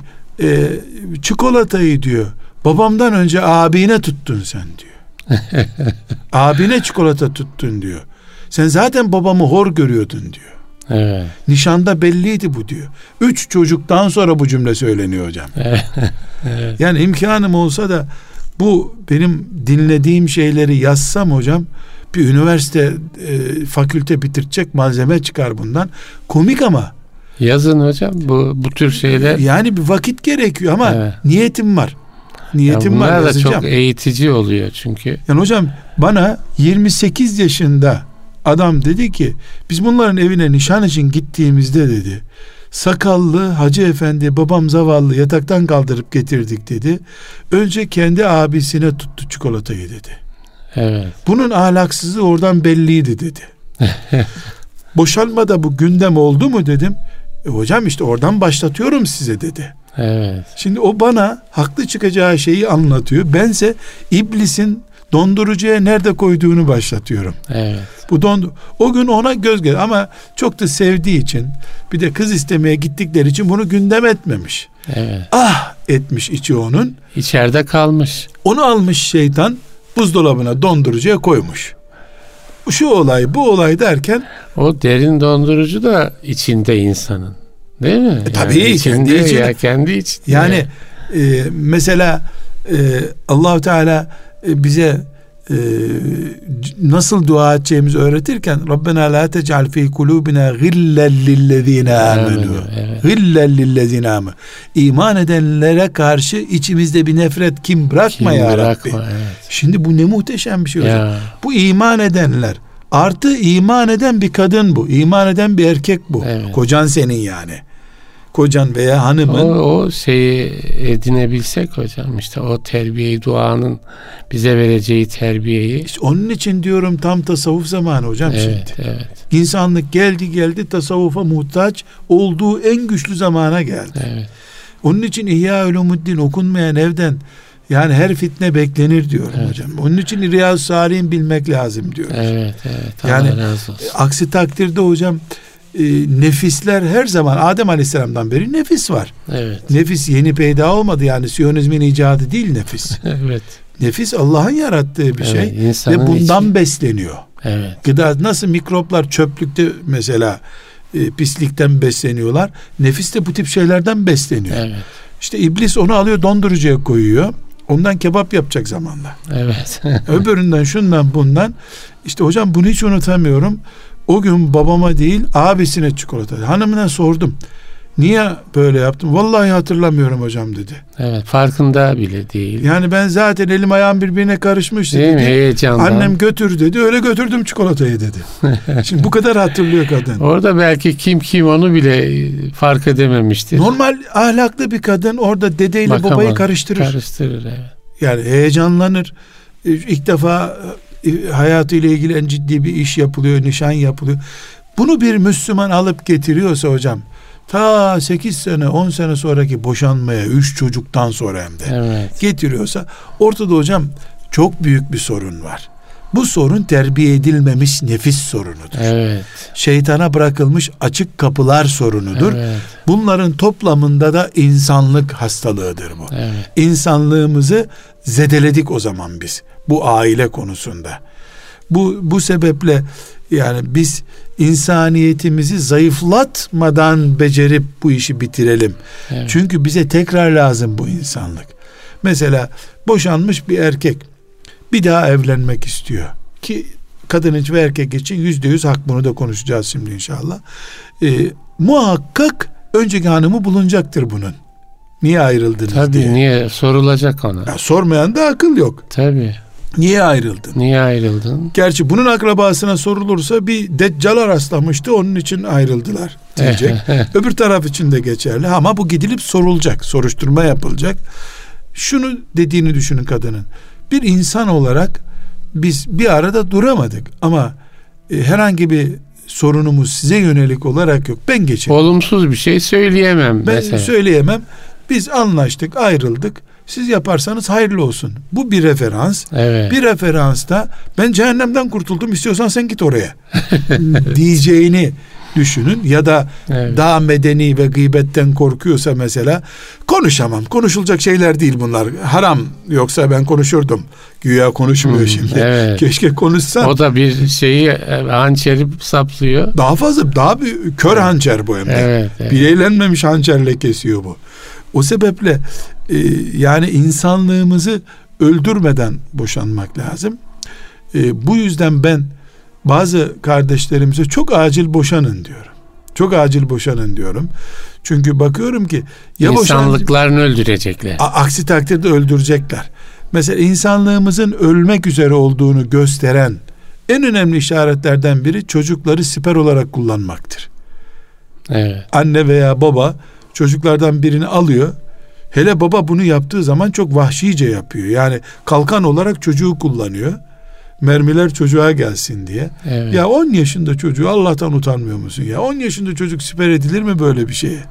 çikolatayı diyor babamdan önce abine tuttun sen diyor. Abine çikolata tuttun diyor. Sen zaten babamı hor görüyordun diyor. Evet. Nişanda belliydi bu diyor. 3 çocuktan sonra bu cümle söyleniyor hocam. Evet. Yani imkanım olsa da bu benim dinlediğim şeyleri yazsam hocam bir üniversite fakülte bitirecek malzeme çıkar bundan. Komik ama. Yazın hocam bu tür şeyler. Yani bir vakit gerekiyor ama evet. Niyetim var. Niyetim var yazacağım. Bunlar da çok eğitici oluyor çünkü. Yani hocam bana 28 yaşında adam dedi ki biz bunların evine nişan için gittiğimizde dedi sakallı hacı efendi babam zavallı yataktan kaldırıp getirdik dedi. Önce kendi abisine tuttu çikolatayı dedi. Evet. Bunun ahlaksızlığı oradan belliydi dedi. Boşanmada bu gündem oldu mu dedim. Hocam işte oradan başlatıyorum size dedi. Evet. Şimdi o bana haklı çıkacağı şeyi anlatıyor. Bense iblisin dondurucuya nerede koyduğunu başlatıyorum. Evet. O gün ona göz geldi ama çok da sevdiği için bir de kız istemeye gittikleri için bunu gündem etmemiş. Evet. Ah etmiş içi onun. İçeride kalmış. Onu almış şeytan buzdolabına dondurucuya koymuş. Şu olay bu olay derken o derin dondurucu da içinde insanın. Değil mi? Tabii kendi için. Ya, kendi için. Yani mesela Allah-u Teala bize nasıl dua edeceğimizi öğretirken Rabbena la tec'al fi kulubina gillen lillezine amenu. Gillen lillezine amenu. İman edenlere karşı içimizde bir nefret kim bırakma ya Rabbi. Evet. Şimdi bu ne muhteşem bir şey hocam. Bu iman edenler artı iman eden bir kadın bu. İman eden bir erkek bu. Evet. Kocan senin yani. Kocan veya hanımın. O şeyi edinebilsek hocam, işte o terbiyeyi, duanın bize vereceği terbiyeyi. İşte onun için diyorum tam tasavvuf zamanı hocam şimdi. Evet. İnsanlık geldi tasavvufa muhtaç olduğu en güçlü zamana geldi. Evet. Onun için İhya-ül-Umuddin okunmayan evden yani her fitne beklenir diyorum hocam. Onun için Riyaz-ı Salih'in bilmek lazım diyoruz. Evet. Yani razı olsun. Aksi takdirde hocam nefisler her zaman Adem Aleyhisselam'dan beri nefis var. Evet. Nefis yeni peyda olmadı, yani Siyonizmin icadı değil nefis. Evet. Nefis Allah'ın yarattığı bir şey ve bundan besleniyor. Evet. Gıda nasıl mikroplar çöplükte mesela pislikten besleniyorlar. Nefis de bu tip şeylerden besleniyor. Evet. İşte iblis onu alıyor, dondurucuya koyuyor. Ondan kebap yapacak zamanla. Evet. Öbüründen şundan bundan. İşte hocam bunu hiç unutamıyorum. O gün babama değil abisine çikolata. Hanımına sordum. Niye böyle yaptım? Vallahi hatırlamıyorum hocam dedi. Evet, farkında bile değil. Yani ben zaten elim ayağım birbirine karışmış dedi. Değil mi? Heyecandan. Annem götür dedi. Öyle götürdüm çikolatayı dedi. Şimdi bu kadar hatırlıyor kadın. Orada belki kim onu bile fark edememiştir. Normal ahlaklı bir kadın orada dedeyle babayı karıştırır. Karıştırır, evet. Yani heyecanlanır. İlk defa hayatıyla ilgili en ciddi bir iş yapılıyor, nişan yapılıyor. Bunu bir Müslüman alıp getiriyorsa hocam, ta 8 sene 10 sene sonraki boşanmaya 3 çocuktan sonra hem de getiriyorsa ortada hocam çok büyük bir sorun var. Bu sorun terbiye edilmemiş nefis sorunudur. Evet. Şeytana bırakılmış açık kapılar sorunudur. Evet. Bunların toplamında da insanlık hastalığıdır bu. Evet. İnsanlığımızı zedeledik o zaman biz bu aile konusunda. Bu sebeple yani biz insaniyetimizi zayıflatmadan becerip bu işi bitirelim. Evet. Çünkü bize tekrar lazım bu insanlık. Mesela boşanmış bir erkek bir daha evlenmek istiyor ki kadın için ve erkek için %100 hak, bunu da konuşacağız şimdi inşallah. Muhakkak önceki hanımı bulunacaktır bunun. Niye ayrıldınız Tabii diye. Niye sorulacak ona. Ya, sormayan da akıl yok. Tabii. Niye ayrıldın? Niye ayrıldın? Gerçi bunun akrabasına sorulursa bir deccala rastlamıştı, onun için ayrıldılar diyecek. Öbür taraf için de geçerli ama bu gidilip sorulacak, soruşturma yapılacak. Şunu dediğini düşünün kadının. Bir insan olarak biz bir arada duramadık ama herhangi bir sorunumuz size yönelik olarak yok. Ben geçerim. Olumsuz bir şey söyleyemem. Ben mesela söyleyemem. Biz anlaştık, ayrıldık. Siz yaparsanız hayırlı olsun. Bu bir referans. Evet. Bir referansta ben cehennemden kurtuldum, istiyorsan sen git oraya diyeceğini düşünün. Ya da daha medeni ve gıybetten korkuyorsa mesela, konuşamam. Konuşulacak şeyler değil bunlar. Haram, yoksa ben konuşurdum. Güya konuşmuyor şimdi. Evet. Keşke konuşsam. O da bir şeyi hançeri saplıyor. Daha fazla, daha bir kör hançer bu hem de. Evet. Bileğlenmemiş hançerle kesiyor bu. O sebeple yani insanlığımızı öldürmeden boşanmak lazım. Bu yüzden ben bazı kardeşlerimize çok acil boşanın diyorum. Çok acil boşanın diyorum. Çünkü bakıyorum ki ya İnsanlıklarını öldürecekler. Aksi takdirde öldürecekler. Mesela insanlığımızın ölmek üzere olduğunu gösteren en önemli işaretlerden biri çocukları siper olarak kullanmaktır. Evet. Anne veya baba çocuklardan birini alıyor. Hele baba bunu yaptığı zaman çok vahşice yapıyor. Yani kalkan olarak çocuğu kullanıyor. Mermiler çocuğa gelsin diye. Evet. Ya 10 yaşında çocuğu, Allah'tan utanmıyor musun ya? 10 yaşında çocuk siper edilir mi böyle bir şeye?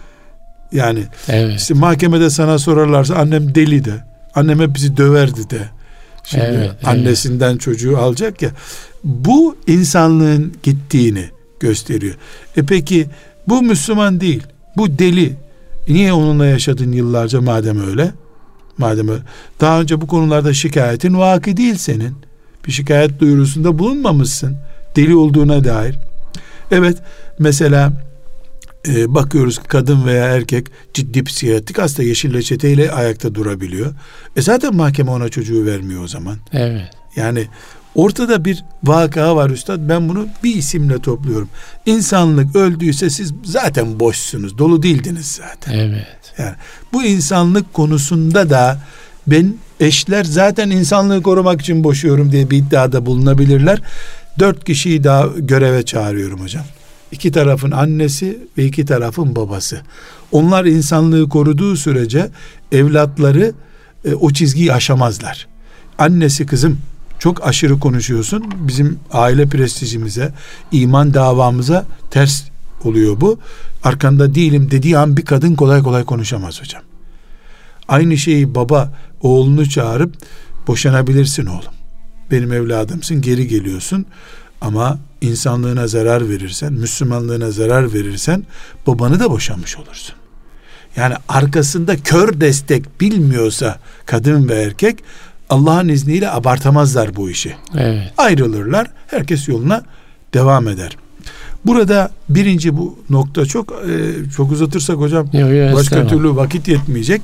Yani işte mahkemede sana sorarlarsa annem deli de, annem hep bizi döverdi de. Şimdi annesinden çocuğu alacak ya. Bu insanlığın gittiğini gösteriyor. Peki bu Müslüman değil. Bu deli. Niye onunla yaşadın yıllarca madem öyle? Madem öyle. Daha önce bu konularda şikayetin vaki değil senin. Bir şikayet duyurusunda bulunmamışsın. Deli olduğuna dair. Evet, mesela Bakıyoruz kadın veya erkek ciddi psikiyatrik hasta, yeşil reçeteyle ayakta durabiliyor. Zaten mahkeme ona çocuğu vermiyor o zaman. Evet. Yani ortada bir vaka var üstad. Ben bunu bir isimle topluyorum. İnsanlık öldüyse siz zaten boşsunuz. Dolu değildiniz zaten. Evet. Yani bu insanlık konusunda da ben eşler zaten insanlığı korumak için boşuyorum diye bir iddiada bulunabilirler. 4 kişiyi daha göreve çağırıyorum hocam. 2 tarafın annesi ve 2 tarafın babası. Onlar insanlığı koruduğu sürece evlatları o çizgiyi aşamazlar. Annesi, kızım çok aşırı konuşuyorsun. Bizim aile prestijimize, iman davamıza ters oluyor bu. Arkanda değilim dediği an bir kadın kolay kolay konuşamaz hocam. Aynı şeyi baba oğlunu çağırıp boşanabilirsin oğlum. Benim evladımsın, geri geliyorsun. Ama insanlığına zarar verirsen, Müslümanlığına zarar verirsen babanı da boşanmış olursun. Yani arkasında kör destek bilmiyorsa kadın ve erkek Allah'ın izniyle abartamazlar bu işi. Evet. Ayrılırlar, herkes yoluna devam eder. Burada birinci bu nokta çok uzatırsak hocam başka türlü vakit yetmeyecek.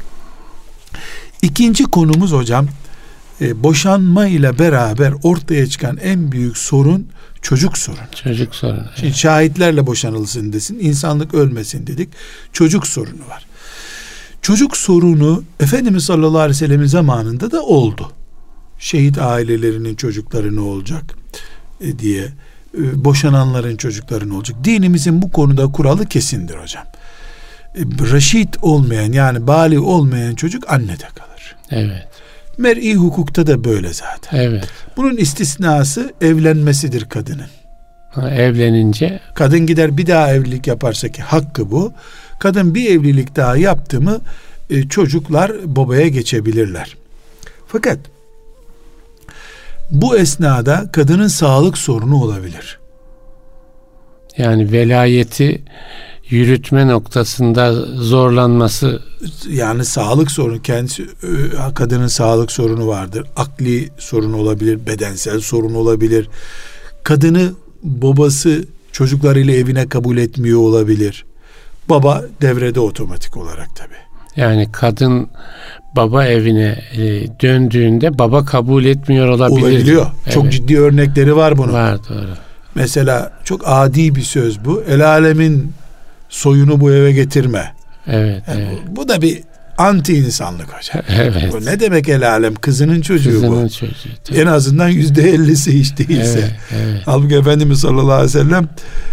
İkinci konumuz hocam, boşanma ile beraber ortaya çıkan en büyük sorun çocuk sorunu. Çocuk sorunu. Evet. Şimdi şahitlerle boşanılsın desin, insanlık ölmesin dedik. Çocuk sorunu var. Çocuk sorunu Efendimiz sallallahu aleyhi ve sellem'in zamanında da oldu. Şehit ailelerinin çocukları ne olacak diye, boşananların çocukları ne olacak? Dinimizin bu konuda kuralı kesindir hocam. Reşit olmayan, yani bâli olmayan çocuk annede kalır. Evet. Mer'i hukukta da böyle zaten. Evet. Bunun istisnası evlenmesidir kadının. Evlenince kadın gider bir daha evlilik yaparsa, ki hakkı bu. Kadın bir evlilik daha yaptı mı çocuklar babaya geçebilirler. Fakat bu esnada kadının sağlık sorunu olabilir. Yani velayeti yürütme noktasında zorlanması, yani sağlık sorunu, kendisi, kadının sağlık sorunu vardır. Akli sorun olabilir, bedensel sorun olabilir. Kadını babası çocuklarıyla evine kabul etmiyor olabilir. Baba devrede otomatik olarak tabii. Yani kadın baba evine döndüğünde baba kabul etmiyor olabilir. Olabiliyor. Evet. Çok ciddi örnekleri var bunun. Var, doğru. Mesela çok adi bir söz bu. El alemin soyunu bu eve getirme. Evet, yani evet. Bu da bir anti insanlık hocam. Evet. Bu ne demek el alem? Kızının çocuğu Kızının bu. çocuğu. Tabii. En azından %50'si hiç değilse. Evet, evet. Halbuki Efendimiz sallallahu aleyhi ve sellem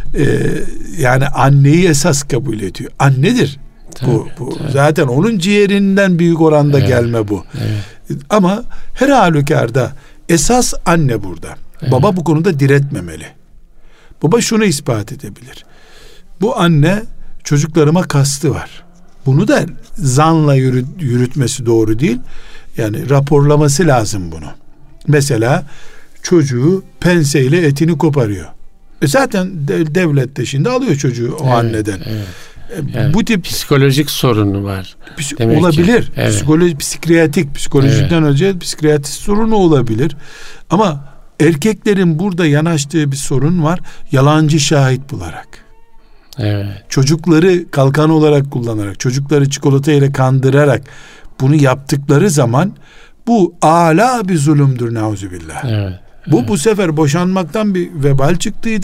yani anneyi esas kabul ediyor. Annedir. Tabii, bu tabii. zaten onun ciğerinden büyük oranda gelme bu. Evet. Ama her halükarda esas anne burada. Evet. Baba bu konuda diretmemeli. Baba şunu ispat edebilir. Bu anne çocuklarıma kastı var. Bunu da zanla yürütmesi doğru değil. Yani raporlaması lazım bunu. Mesela çocuğu penseyle etini koparıyor. Zaten devlet de şimdi alıyor çocuğu o anneden. Evet. Yani bu tip psikolojik sorunu var. Olabilir. Evet. Psikolojikten önce psikiyatrik sorunu olabilir. Ama erkeklerin burada yanaştığı bir sorun var. Yalancı şahit bularak. Evet. Çocukları kalkan olarak kullanarak, çocukları çikolatayla kandırarak bunu yaptıkları zaman bu âlâ bir zulümdür nauzubillah. Evet. Bu sefer boşanmaktan bir vebal çıktıydı.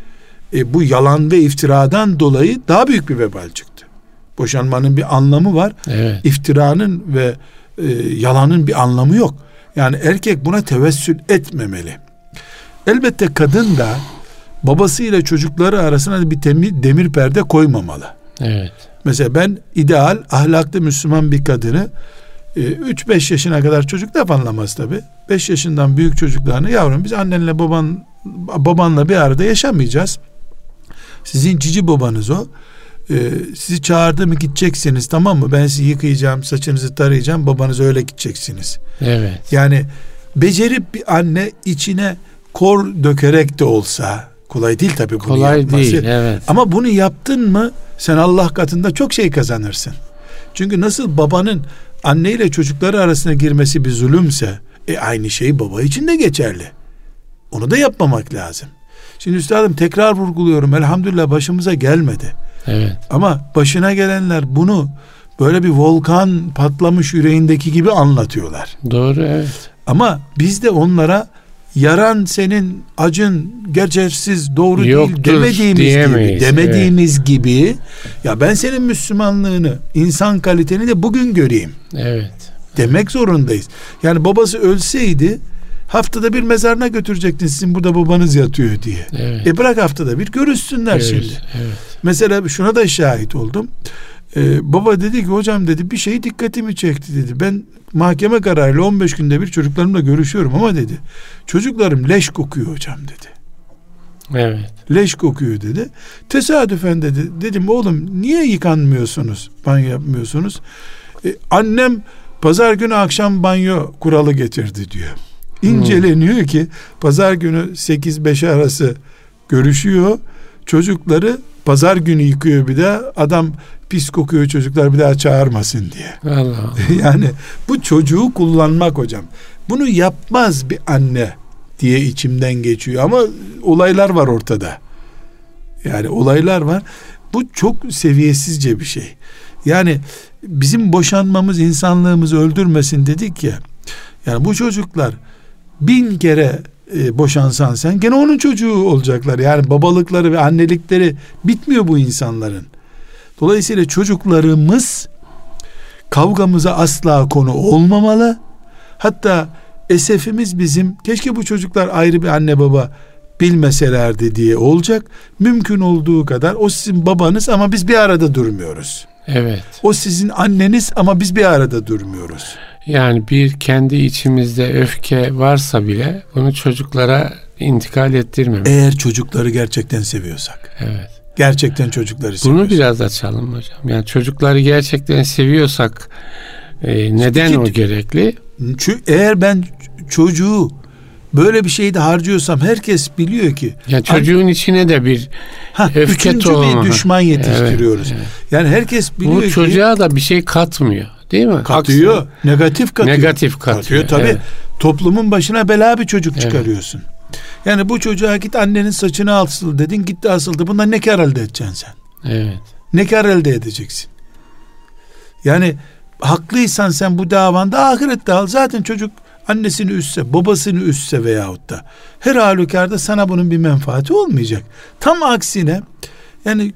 Bu yalan ve iftiradan dolayı daha büyük bir vebal çıktı. Boşanmanın bir anlamı var. Evet. İftiranın ve yalanın bir anlamı yok. Yani erkek buna tevessül etmemeli. Elbette kadın da babasıyla çocukları arasına bir demir perde koymamalı. Evet. Mesela ben ideal, ahlaklı Müslüman bir kadını 3-5 yaşına kadar çocuk da anlamaz tabii. 5 yaşından büyük çocuklarını, yavrum biz annenle babanla bir arada yaşamayacağız. Sizin cici babanız o. Sizi çağırdı mı gideceksiniz, tamam mı? Ben sizi yıkayacağım, saçınızı tarayacağım, babanız öyle gideceksiniz. Evet. Yani becerip bir anne içine kor dökerek de olsa, kolay değil tabii bunu kolay yapması. Değil, evet. Ama bunu yaptın mı sen Allah katında çok şey kazanırsın. Çünkü nasıl babanın anneyle çocukları arasına girmesi bir zulümse, aynı şey baba için de geçerli. Onu da yapmamak lazım. Şimdi üstadım tekrar vurguluyorum, elhamdülillah başımıza gelmedi. Evet. Ama başına gelenler bunu böyle bir volkan patlamış yüreğindeki gibi anlatıyorlar. Doğru, evet. Ama biz de onlara yaran senin, acın geçersiz, doğru yoktur değil demediğimiz gibi ya ben senin Müslümanlığını, insan kaliteni de bugün göreyim. Evet. Demek zorundayız. Yani babası ölseydi haftada bir mezarına götürecektin, sizin burada babanız yatıyor diye. Evet. Bırak haftada bir görüşsünler şimdi. Evet. Mesela şuna da şahit oldum. Baba dedi ki hocam dedi bir şey dikkatimi çekti dedi. Ben mahkeme kararıyla 15 günde bir çocuklarımla görüşüyorum ama dedi çocuklarım leş kokuyor hocam dedi. Evet. Leş kokuyor dedi. Tesadüfen dedi. Dedim oğlum niye yıkanmıyorsunuz? Banyo yapmıyorsunuz? Annem pazar günü akşam banyo kuralı getirdi diyor. İnceleniyor ki pazar günü 8-5 arası görüşüyor. Çocukları pazar günü yıkıyor bir de. Adam pis kokuyor çocuklar bir daha çağırmasın diye. Allah Allah. Yani bu çocuğu kullanmak hocam. Bunu yapmaz bir anne diye içimden geçiyor ama olaylar var ortada. Yani olaylar var. Bu çok seviyesizce bir şey. Yani bizim boşanmamız insanlığımızı öldürmesin dedik ya. Yani bu çocuklar 1000 kere boşansan sen gene onun çocuğu olacaklar. Yani babalıkları ve annelikleri bitmiyor bu insanların. Dolayısıyla çocuklarımız kavgamıza asla konu olmamalı. Hatta esefimiz bizim keşke bu çocuklar ayrı bir anne baba bilmeselerdi diye olacak. Mümkün olduğu kadar o sizin babanız ama biz bir arada durmuyoruz. Evet. O sizin anneniz ama biz bir arada durmuyoruz. Yani bir kendi içimizde öfke varsa bile bunu çocuklara intikal ettirmemek. Eğer çocukları gerçekten seviyorsak. Evet. Gerçekten çocukları seviyorsak. Bunu biraz açalım hocam. Yani çocukları gerçekten seviyorsak neden o gerekli? Eğer ben çocuğu böyle bir şeyde harcıyorsam herkes biliyor ki. Yani çocuğun içine de bir öfke tohumu. Bir düşman yetiştiriyoruz. Evet. Yani herkes biliyor ki. Bu çocuğa da bir şey katmıyor. Değil mi? Katıyor. Aksine, negatif katıyor. Tabii. Evet. Toplumun başına bela bir çocuk çıkarıyorsun. Yani bu çocuğa git annenin saçını asıl dedin, gitti asıldı. Bundan ne kar elde edeceksin sen? Evet. Ne kar elde edeceksin? Yani haklıysan sen bu davanda ahirette al. Zaten çocuk annesini üstse, babasını üstse veyahut da her halükarda sana bunun bir menfaati olmayacak. Tam aksine yani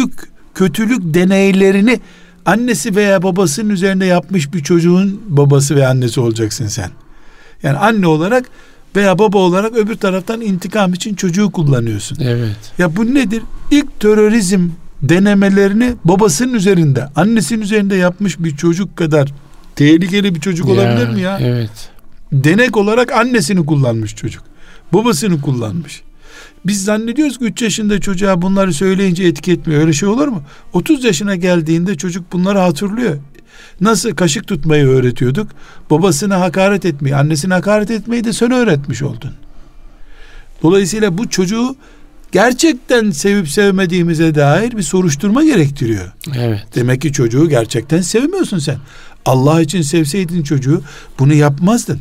kötülük deneylerini annesi veya babasının üzerinde yapmış bir çocuğun babası ve annesi olacaksın sen. Yani anne olarak veya baba olarak öbür taraftan intikam için çocuğu kullanıyorsun. Evet. Ya bu nedir? İlk terörizm denemelerini babasının üzerinde, annesinin üzerinde yapmış bir çocuk kadar tehlikeli bir çocuk olabilir mi ya? Evet. Denek olarak annesini kullanmış çocuk. Babasını kullanmış. Biz zannediyoruz ki 3 yaşında çocuğa bunları söyleyince etki etmiyor. Öyle şey olur mu? 30 yaşına geldiğinde çocuk bunları hatırlıyor. Nasıl kaşık tutmayı öğretiyorduk? Babasına hakaret etmeyi, annesine hakaret etmeyi de sen öğretmiş oldun. Dolayısıyla bu çocuğu gerçekten sevip sevmediğimize dair bir soruşturma gerektiriyor. Evet. Demek ki çocuğu gerçekten sevmiyorsun sen. Allah için sevseydin çocuğu bunu yapmazdın.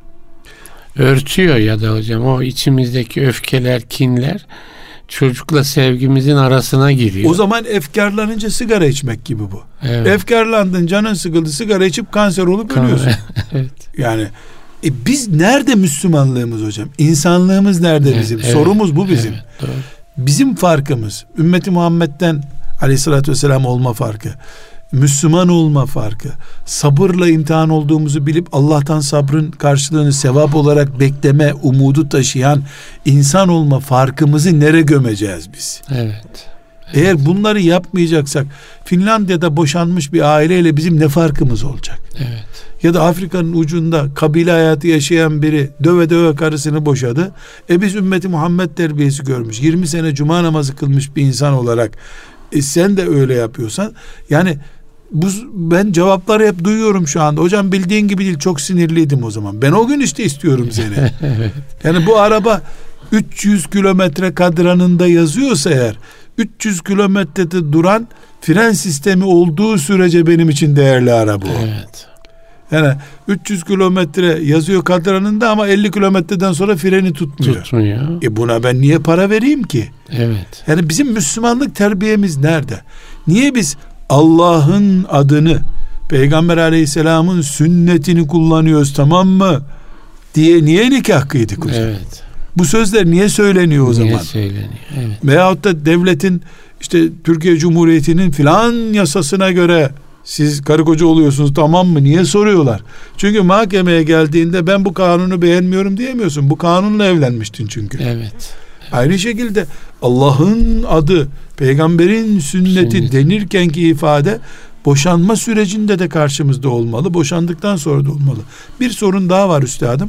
Örtüyor ya da hocam o içimizdeki öfkeler, kinler çocukla sevgimizin arasına giriyor. O zaman efkarlanınca sigara içmek gibi bu. Evet. Efkarlandın, canın sıkıldı, sigara içip kanser olup ölüyorsun. Evet. Yani biz nerede Müslümanlığımız hocam? İnsanlığımız nerede bizim? Evet, sorumuz bu bizim. Evet, doğru. Bizim farkımız, ümmeti Muhammed'den aleyhissalatü vesselam olma farkı, Müslüman olma farkı, sabırla imtihan olduğumuzu bilip Allah'tan sabrın karşılığını sevap olarak bekleme umudu taşıyan insan olma farkımızı nereye gömeceğiz biz? Evet. Eğer bunları yapmayacaksak Finlandiya'da boşanmış bir aileyle bizim ne farkımız olacak? Evet. Ya da Afrika'nın ucunda kabile hayatı yaşayan biri döve döve karısını boşadı. Biz ümmeti Muhammed terbiyesi görmüş, 20 sene cuma namazı kılmış bir insan olarak sen de öyle yapıyorsan, yani ben cevapları hep duyuyorum şu anda. Hocam bildiğin gibi değil, çok sinirliydim o zaman. Ben o gün işte istiyorum seni. Evet. Yani bu araba 300 kilometre kadranında yazıyorsa eğer, 300 kilometrede duran fren sistemi olduğu sürece benim için değerli araba o. Evet. Yani 300 kilometre yazıyor kadranında ama 50 kilometreden sonra freni tutmuyor. Buna ben niye para vereyim ki? Evet. Yani bizim Müslümanlık terbiyemiz nerede? Niye biz Allah'ın adını, Peygamber Aleyhisselam'ın sünnetini kullanıyoruz, tamam mı diye niye nikah kıydık hocam? Evet. Bu sözler niye söyleniyor o zaman? Niye söyleniyor? Evet. Veyahut da devletin, işte Türkiye Cumhuriyeti'nin filan yasasına göre siz karı koca oluyorsunuz, tamam mı? Niye soruyorlar? Çünkü mahkemeye geldiğinde ben bu kanunu beğenmiyorum diyemiyorsun. Bu kanunla evlenmiştin çünkü. Evet. Aynı şekilde Allah'ın adı, Peygamberin sünneti denirkenki ifade boşanma sürecinde de karşımızda olmalı. Boşandıktan sonra da olmalı. Bir sorun daha var üstadım.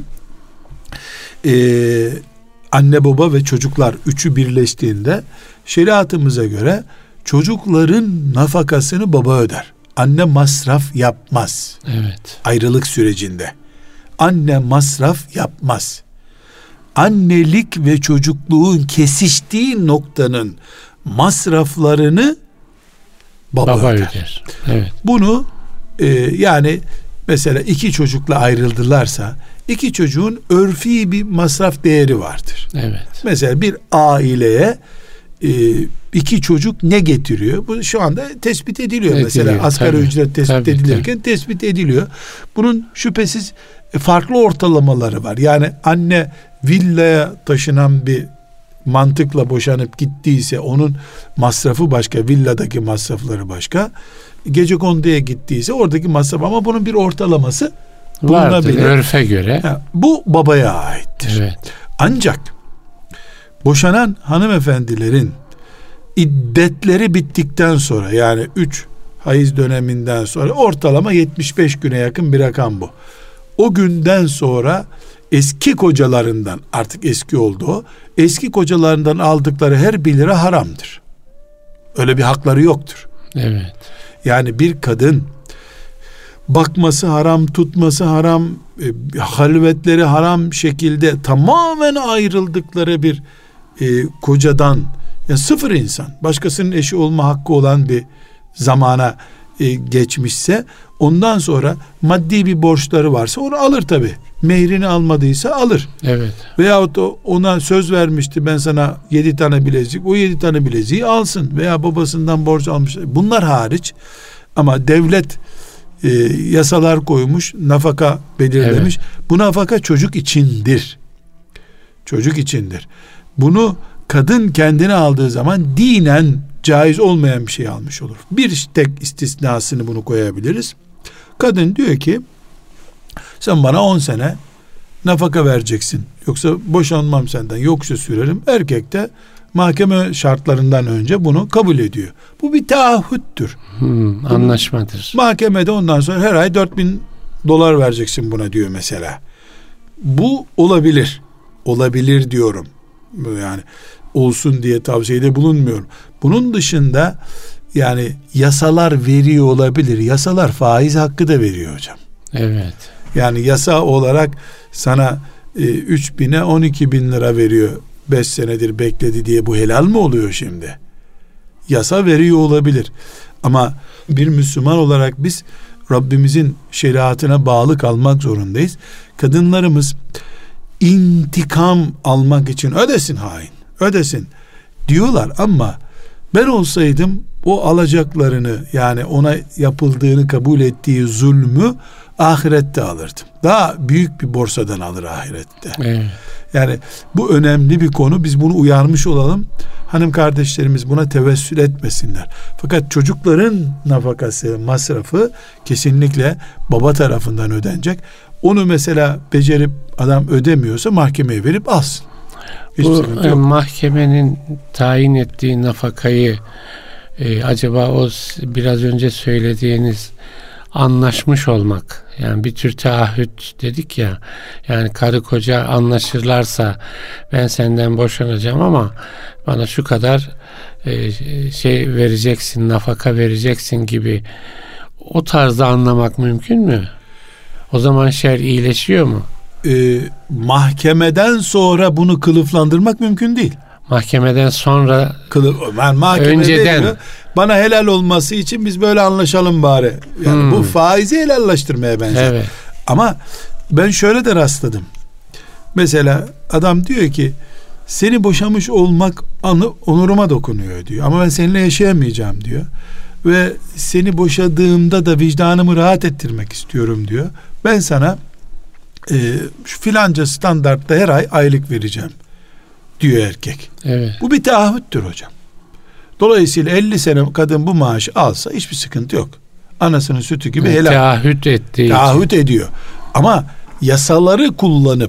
Anne baba ve çocuklar üçü birleştiğinde şeriatımıza göre çocukların nafakasını baba öder. Anne masraf yapmaz. Evet. Ayrılık sürecinde. Anne masraf yapmaz. Annelik ve çocukluğun kesiştiği noktanın masraflarını baba öder. Evet. Bunu yani mesela iki çocukla ayrıldılarsa iki çocuğun örfi bir masraf değeri vardır. Evet. Mesela bir aileye iki çocuk ne getiriyor? Bu şu anda tespit ediliyor. Mesela asgari ücret tespit edilirken tespit ediliyor. Bunun şüphesiz farklı ortalamaları var. Yani anne villaya taşınan bir mantıkla boşanıp gittiyse onun masrafı başka, villadaki masrafları başka. Gecekonduya gittiyse oradaki masraf, ama bunun bir ortalaması vardır örfe göre. Yani bu babaya aittir. Evet. Ancak boşanan hanımefendilerin iddetleri bittikten sonra, yani 3 hayız döneminden sonra, ortalama 75 güne yakın bir rakam bu. O günden sonra eski kocalarından, artık eski oldu o, eski kocalarından aldıkları her 1 lira haramdır. Öyle bir hakları yoktur. Evet. Yani bir kadın bakması haram, tutması haram, halvetleri haram şekilde tamamen ayrıldıkları bir kocadan, yani sıfır insan, başkasının eşi olma hakkı olan bir zamana geçmişse, ondan sonra maddi bir borçları varsa onu alır tabi. Mehrini almadıysa alır. Evet. Veyahut ona söz vermişti, ben sana 7 tane bilezik, o 7 tane bileziği alsın. Veya babasından borç almış. Bunlar hariç. Ama devlet yasalar koymuş, nafaka belirlemiş. Evet. Bu nafaka çocuk içindir. Çocuk içindir. Bunu kadın kendine aldığı zaman dinen caiz olmayan bir şey almış olur. Bir tek istisnasını bunu koyabiliriz. Kadın diyor ki, sen bana 10 sene nafaka vereceksin, yoksa boşanmam senden, yoksa sürerim. Erkek de mahkeme şartlarından önce bunu kabul ediyor. Bu bir taahhüttür. Anlaşmadır. Mahkemede ondan sonra her ay $4.000 vereceksin buna diyor mesela. Bu olabilir. Olabilir diyorum. Yani olsun diye tavsiyede bulunmuyorum. Bunun dışında yani yasalar veriyor olabilir. Yasalar faiz hakkı da veriyor hocam. Evet. Yani yasa olarak sana 3.000'e 12.000 lira veriyor. 5 senedir bekledi diye bu helal mi oluyor şimdi? Yasa veriyor olabilir. Ama bir Müslüman olarak biz Rabbimizin şeriatına bağlı kalmak zorundayız. Kadınlarımız intikam almak için ödesin hain, ödesin diyorlar, ama ben olsaydım o alacaklarını, yani ona yapıldığını kabul ettiği zulmü ahirette alırdım. Daha büyük bir borsadan alır ahirette. Evet. Yani bu önemli bir konu. Biz bunu uyarmış olalım. Hanım kardeşlerimiz buna tevessül etmesinler. Fakat çocukların nafakası, masrafı kesinlikle baba tarafından ödenecek. Onu mesela becerip adam ödemiyorsa mahkemeye verip alsın. Bu mahkemenin tayin ettiği nafakayı acaba o biraz önce söylediğiniz anlaşmış olmak, yani bir tür taahhüt dedik ya, yani karı koca anlaşırlarsa ben senden boşanacağım ama bana şu kadar şey vereceksin, nafaka vereceksin gibi, o tarzda anlamak mümkün mü? O zaman şer iyileşiyor mu? Mahkemeden sonra bunu kılıflandırmak mümkün değil. Mahkemeden sonra yani mahkeme önceden veriyor. bana helal olması için biz böyle anlaşalım bari. Yani bu faizi helallaştırmaya benzer. Evet. Ama ben şöyle de rastladım. Mesela adam diyor ki seni boşamış olmak onuruma dokunuyor diyor. Ama ben seninle yaşayamayacağım diyor. Ve seni boşadığımda da vicdanımı rahat ettirmek istiyorum diyor. Ben sana şu filanca standartta her ay aylık vereceğim diyor erkek. Evet. Bu bir taahhüttür hocam. Dolayısıyla 50 sene kadın bu maaşı alsa hiçbir sıkıntı yok. Anasının sütü gibi helal. Taahhüt ediyor. Ama yasaları kullanıp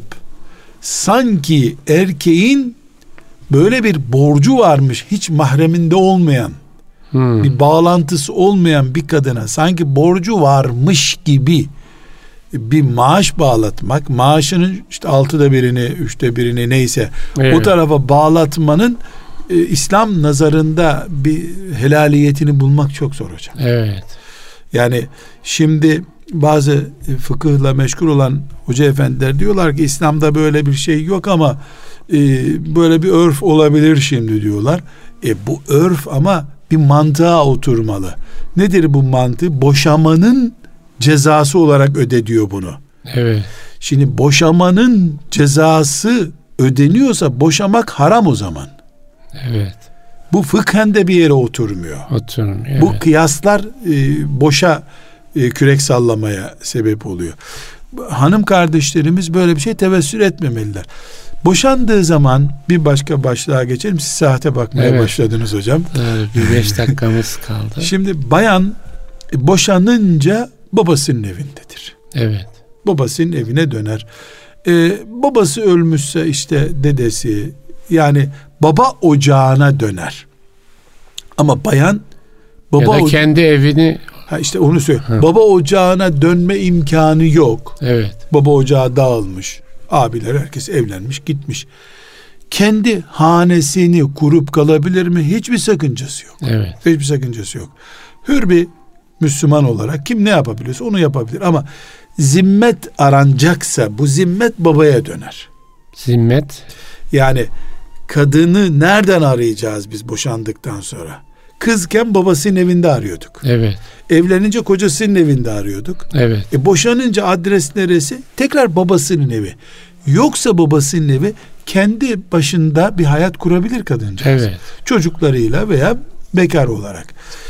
sanki erkeğin böyle bir borcu varmış, hiç mahreminde olmayan, bir bağlantısı olmayan bir kadına sanki borcu varmış gibi bir maaş bağlatmak, maaşının işte 6'da birini, 3'te birini neyse o tarafa bağlatmanın İslam nazarında bir helaliyetini bulmak çok zor hocam. Evet. Yani şimdi bazı fıkıhla meşgul olan hoca efendiler diyorlar ki İslam'da böyle bir şey yok ama böyle bir örf olabilir şimdi diyorlar. Bu örf ama bir mantığa oturmalı. Nedir bu mantığı? Boşamanın cezası olarak öde diyor bunu. Evet. Şimdi boşamanın cezası ödeniyorsa boşamak haram o zaman. Evet. Bu fıkhen de bir yere oturmuyor. Evet. Bu kıyaslar boşa kürek sallamaya sebep oluyor. Hanım kardeşlerimiz böyle bir şey tevessül etmemeliler. Boşandığı zaman bir başka başlığa geçelim. Siz saate bakmaya başladınız hocam. Bir 5 dakikamız kaldı. Şimdi bayan boşanınca babasının evindedir. Evet. Babasının evine döner. Babası ölmüşse işte dedesi, yani baba ocağına döner. Ama bayan ya da kendi evini işte onu söyle. Baba ocağına dönme imkanı yok. Evet. Baba ocağı dağılmış. Abiler herkes evlenmiş, gitmiş. Kendi hanesini kurup kalabilir mi? Hiçbir sakıncası yok. Evet. Hiçbir sakıncası yok. Hür bir Müslüman olarak kim ne yapabiliyorsa onu yapabilir. Ama zimmet aranacaksa bu zimmet babaya döner. Zimmet? Yani kadını nereden arayacağız biz boşandıktan sonra? Kızken babasının evinde arıyorduk. Evet. Evlenince kocasının evinde arıyorduk. Evet. Boşanınca adres neresi? Tekrar babasının evi. Yoksa babasının evi kendi başında bir hayat kurabilir kadıncağız. Evet. Çocuklarıyla veya bekar olarak.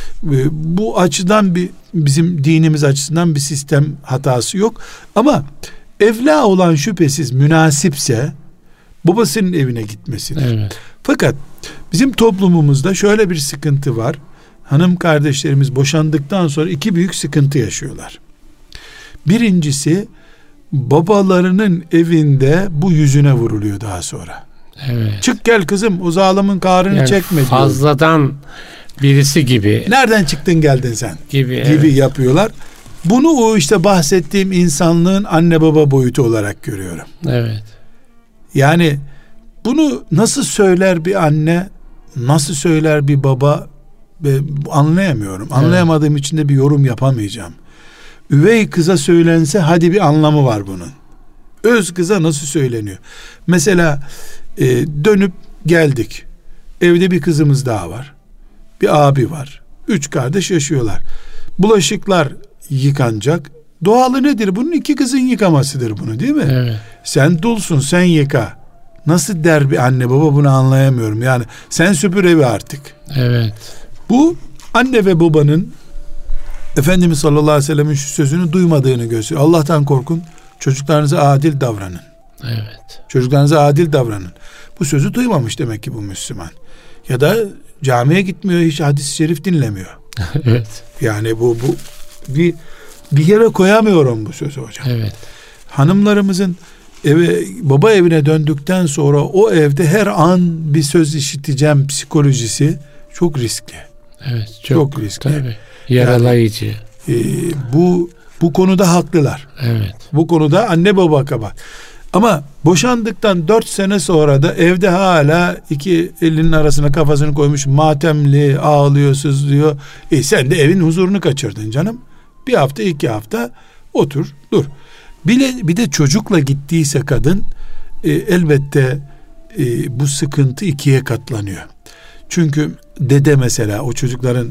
Bu açıdan bizim dinimiz açısından bir sistem hatası yok. Ama evla olan şüphesiz münasipse babasının evine gitmesidir. Evet. Fakat bizim toplumumuzda şöyle bir sıkıntı var. Hanım kardeşlerimiz boşandıktan sonra iki büyük sıkıntı yaşıyorlar. Birincisi, babalarının evinde bu yüzüne vuruluyor daha sonra. Evet. Çık gel kızım, o zalimin kahrını yani çekme diyor. Fazladan birisi gibi. Nereden çıktın geldin sen? Gibi yapıyorlar. Bunu o işte bahsettiğim insanlığın anne baba boyutu olarak görüyorum. Evet. Yani bunu nasıl söyler bir anne, nasıl söyler bir baba, anlayamıyorum. Evet. Anlayamadığım için de bir yorum yapamayacağım. Üvey kıza söylense hadi bir anlamı var bunun. Öz kıza nasıl söyleniyor? Mesela dönüp geldik. Evde bir kızımız daha var. Bir abi var. 3 kardeş yaşıyorlar. Bulaşıklar yıkanacak. Doğalı nedir? Bunun 2 kızın yıkamasıdır bunu, değil mi? Evet. Sen dulsun, sen yıka. Nasıl der bir anne baba, bunu anlayamıyorum. Yani sen süpür evi artık. Evet. Bu anne ve babanın Efendimiz sallallahu aleyhi ve sellem'in şu sözünü duymadığını gösteriyor. Allah'tan korkun, çocuklarınıza adil davranın. Evet. Çocuklarınıza adil davranın. Bu sözü duymamış demek ki bu Müslüman. Ya da camiye gitmiyor, hiç hadis-i şerif dinlemiyor. Evet. Yani bu bir yere koyamıyorum bu sözü hocam. Evet. Hanımlarımızın baba evine döndükten sonra o evde her an bir söz işiteceğim psikolojisi çok riskli. Evet. Çok riskli. Tabii. Yaralayıcı. Yani, bu konuda haklılar. Evet. Bu konuda anne baba kabahat. Ama boşandıktan 4 sene sonra da evde hala 2 elinin arasına kafasını koymuş, matemli, ağlıyor, sızlıyor. Sen de evin huzurunu kaçırdın canım. 1 hafta 2 hafta otur dur. Bir de çocukla gittiyse kadın elbette bu sıkıntı 2'ye katlanıyor. Çünkü dede mesela o çocukların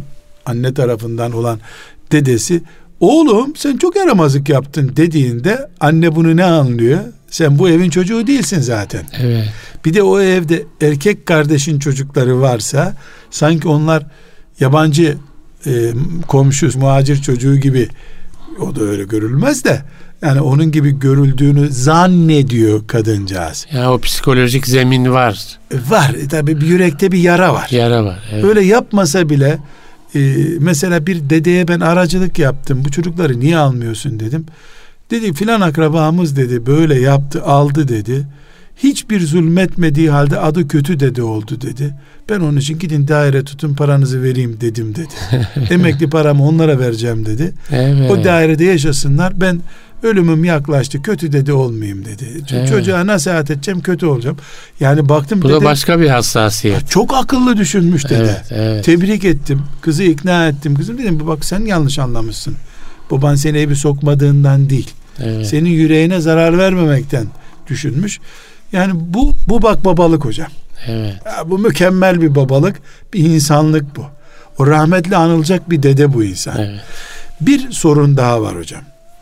anne tarafından olan dedesi, oğlum sen çok yaramazlık yaptın dediğinde anne bunu ne anlıyor? Sen bu evin çocuğu değilsin zaten. Evet. Bir de o evde erkek kardeşin çocukları varsa sanki onlar yabancı komşu, muhacir çocuğu gibi, o da öyle görülmez de yani onun gibi görüldüğünü zannediyor kadıncağız. Ya o psikolojik zemin var. Var. Tabii bir yürekte bir yara var. Yara var. Evet. Öyle yapmasa bile mesela bir dedeye ben aracılık yaptım. Bu çocukları niye almıyorsun dedim. Dedi filan akrabamız dedi böyle yaptı, aldı dedi. Hiçbir zulmetmediği halde adı kötü dede oldu dedi. Ben onun için gidin daire tutun, paranızı vereyim dedim dedi. Emekli paramı onlara vereceğim dedi. Evet. O dairede yaşasınlar. Ben ölümüm yaklaştı, kötü dede olmayayım dedi. Evet. Çocuğa nasihat edeceğim, kötü olacağım. Yani baktım bu dede, da başka bir hassasiyet. çok akıllı düşünmüş dede. Evet, evet. Tebrik ettim. Kızı ikna ettim. Kızım dedim bak sen yanlış anlamışsın. Baban seni evi sokmadığından değil. Evet. Senin yüreğine zarar vermemekten düşünmüş. Yani bu bak babalık hocam. Evet. Ya bu mükemmel bir babalık, bir insanlık bu. O rahmetli anılacak bir dede bu insan. Evet. Bir sorun daha var hocam.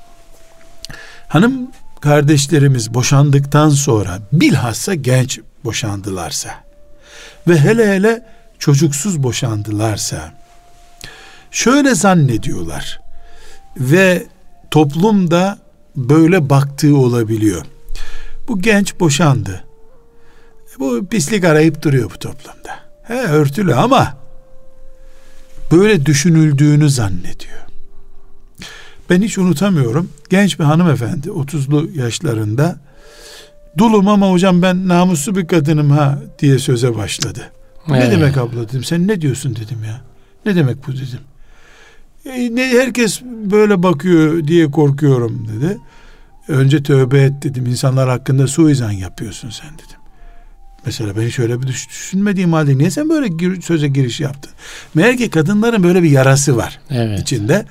Hanım kardeşlerimiz boşandıktan sonra, bilhassa genç boşandılarsa ve hele hele çocuksuz boşandılarsa şöyle zannediyorlar ve toplumda böyle baktığı olabiliyor. Bu genç boşandı. Bu pislik arayıp duruyor bu toplumda. Örtülü ama böyle düşünüldüğünü zannediyor. Ben hiç unutamıyorum. Genç bir hanımefendi 30'lu yaşlarında, dulum ama hocam ben namuslu bir kadınım ha diye söze başladı. Ne demek abla dedim. Sen ne diyorsun dedim ya. Ne demek bu dedim. Herkes böyle bakıyor diye korkuyorum dedi. Önce tövbe et dedim. İnsanlar hakkında suizan yapıyorsun sen dedim. Mesela ben hiç öyle bir düşünmediğim halde niye sen böyle söze giriş yaptın? Meğer ki kadınların böyle bir yarası var içinde.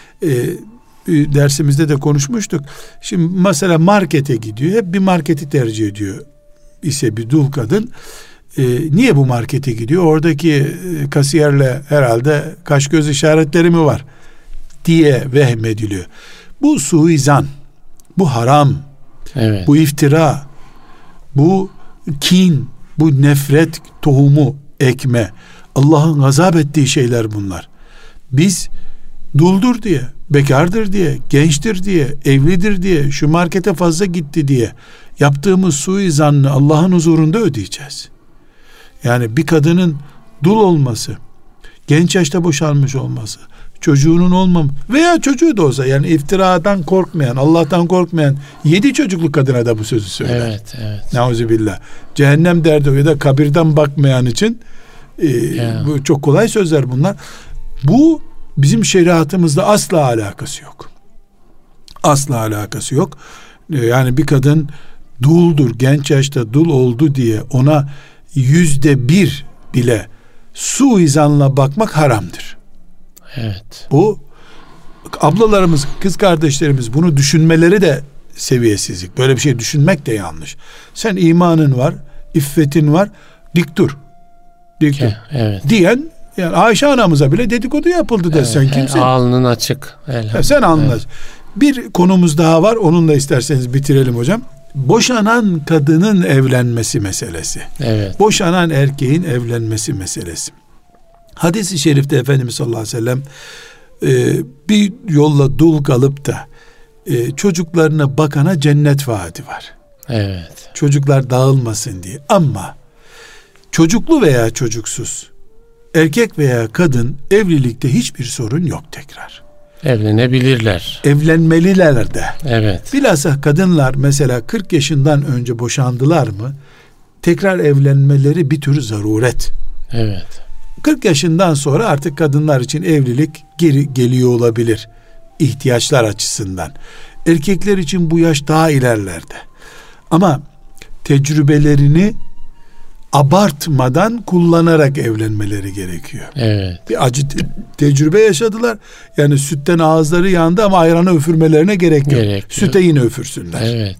Dersimizde de konuşmuştuk. Şimdi mesela markete gidiyor. Hep bir marketi tercih ediyor ise bir dul kadın. Niye bu markete gidiyor? Oradaki kasiyerle herhalde kaş göz işaretleri mi var diye vehmediliyor. Bu suizan, bu haram, bu iftira, bu kin, bu nefret tohumu ekme, Allah'ın gazap ettiği şeyler bunlar. Biz duldur diye, bekardır diye, gençtir diye, evlidir diye, şu markete fazla gitti diye yaptığımız suizanını Allah'ın huzurunda ödeyeceğiz. Yani bir kadının dul olması, genç yaşta boşanmış olması, çocuğunun olmaması veya çocuğu da olsa, yani iftiradan korkmayan, Allah'tan korkmayan 7 çocuklu kadına da bu sözü söyler. Evet. Nauzubillah. Cehennem derdi ya da kabirden bakmayan için bu çok kolay sözler bunlar. Bu bizim şeriatımızda asla alakası yok. Asla alakası yok. Yani bir kadın duldur, genç yaşta dul oldu diye ona %1 bile suizanla bakmak haramdır. Evet. Bu ablalarımız, kız kardeşlerimiz bunu düşünmeleri de seviyesizlik. Böyle bir şey düşünmek de yanlış. Sen imanın var, iffetin var, dik dur. Dik dur. Evet. Diyen, yani Ayşe anamıza bile dedikodu yapıldı da sen kimsin? Alnın açık. Sen anla. Evet. Bir konumuz daha var. Onunla isterseniz bitirelim hocam. Boşanan kadının evlenmesi meselesi. Evet. Boşanan erkeğin evlenmesi meselesi. Hadis-i şerifte Efendimiz sallallahu aleyhi ve sellem bir yolla dul kalıp da çocuklarına bakana cennet vaadi var. Evet. Çocuklar dağılmasın diye. Ama çocuklu veya çocuksuz, erkek veya kadın evlilikte hiçbir sorun yok tekrar. Evlenebilirler. Evlenmeliler de. Evet. Bilhassa kadınlar mesela 40 yaşından önce boşandılar mı tekrar evlenmeleri bir tür zaruret. Evet. 40 yaşından sonra artık kadınlar için evlilik geri geliyor olabilir ihtiyaçlar açısından. Erkekler için bu yaş daha ilerlerde. Ama tecrübelerini abartmadan kullanarak evlenmeleri gerekiyor. Evet. Bir acı tecrübe yaşadılar. Yani sütten ağızları yandı ama ayranı üfürmelerine gerek yok. Süte yine üfürsünler. Evet.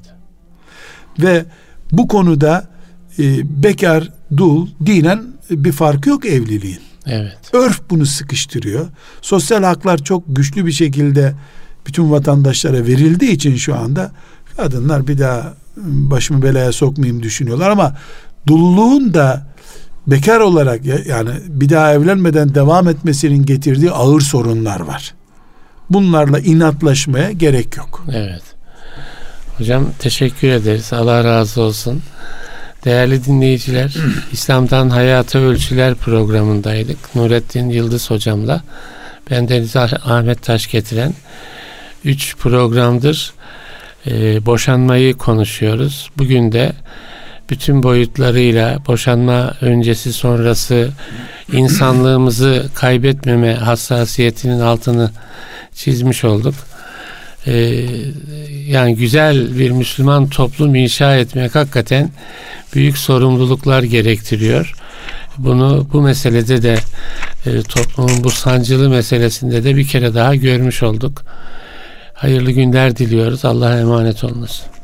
Ve bu konuda bekar, dul, dinen bir farkı yok evliliğin. Evet. Örf bunu sıkıştırıyor. Sosyal haklar çok güçlü bir şekilde bütün vatandaşlara verildiği için şu anda kadınlar bir daha başımı belaya sokmayayım düşünüyorlar, ama dulluğun da bekar olarak yani bir daha evlenmeden devam etmesinin getirdiği ağır sorunlar var. Bunlarla inatlaşmaya gerek yok. Evet. Hocam teşekkür ederiz. Allah razı olsun. Değerli dinleyiciler, İslam'dan Hayata Ölçüler programındaydık. Nurettin Yıldız hocamla. Ben Deniz Ahmet Taş getiren 3 programdır boşanmayı konuşuyoruz. Bugün de bütün boyutlarıyla boşanma öncesi sonrası insanlığımızı kaybetmeme hassasiyetinin altını çizmiş olduk. Yani güzel bir Müslüman toplum inşa etmek hakikaten büyük sorumluluklar gerektiriyor. Bunu bu meselede de toplumun bu sancılı meselesinde de bir kere daha görmüş olduk. Hayırlı günler diliyoruz. Allah'a emanet olunuz.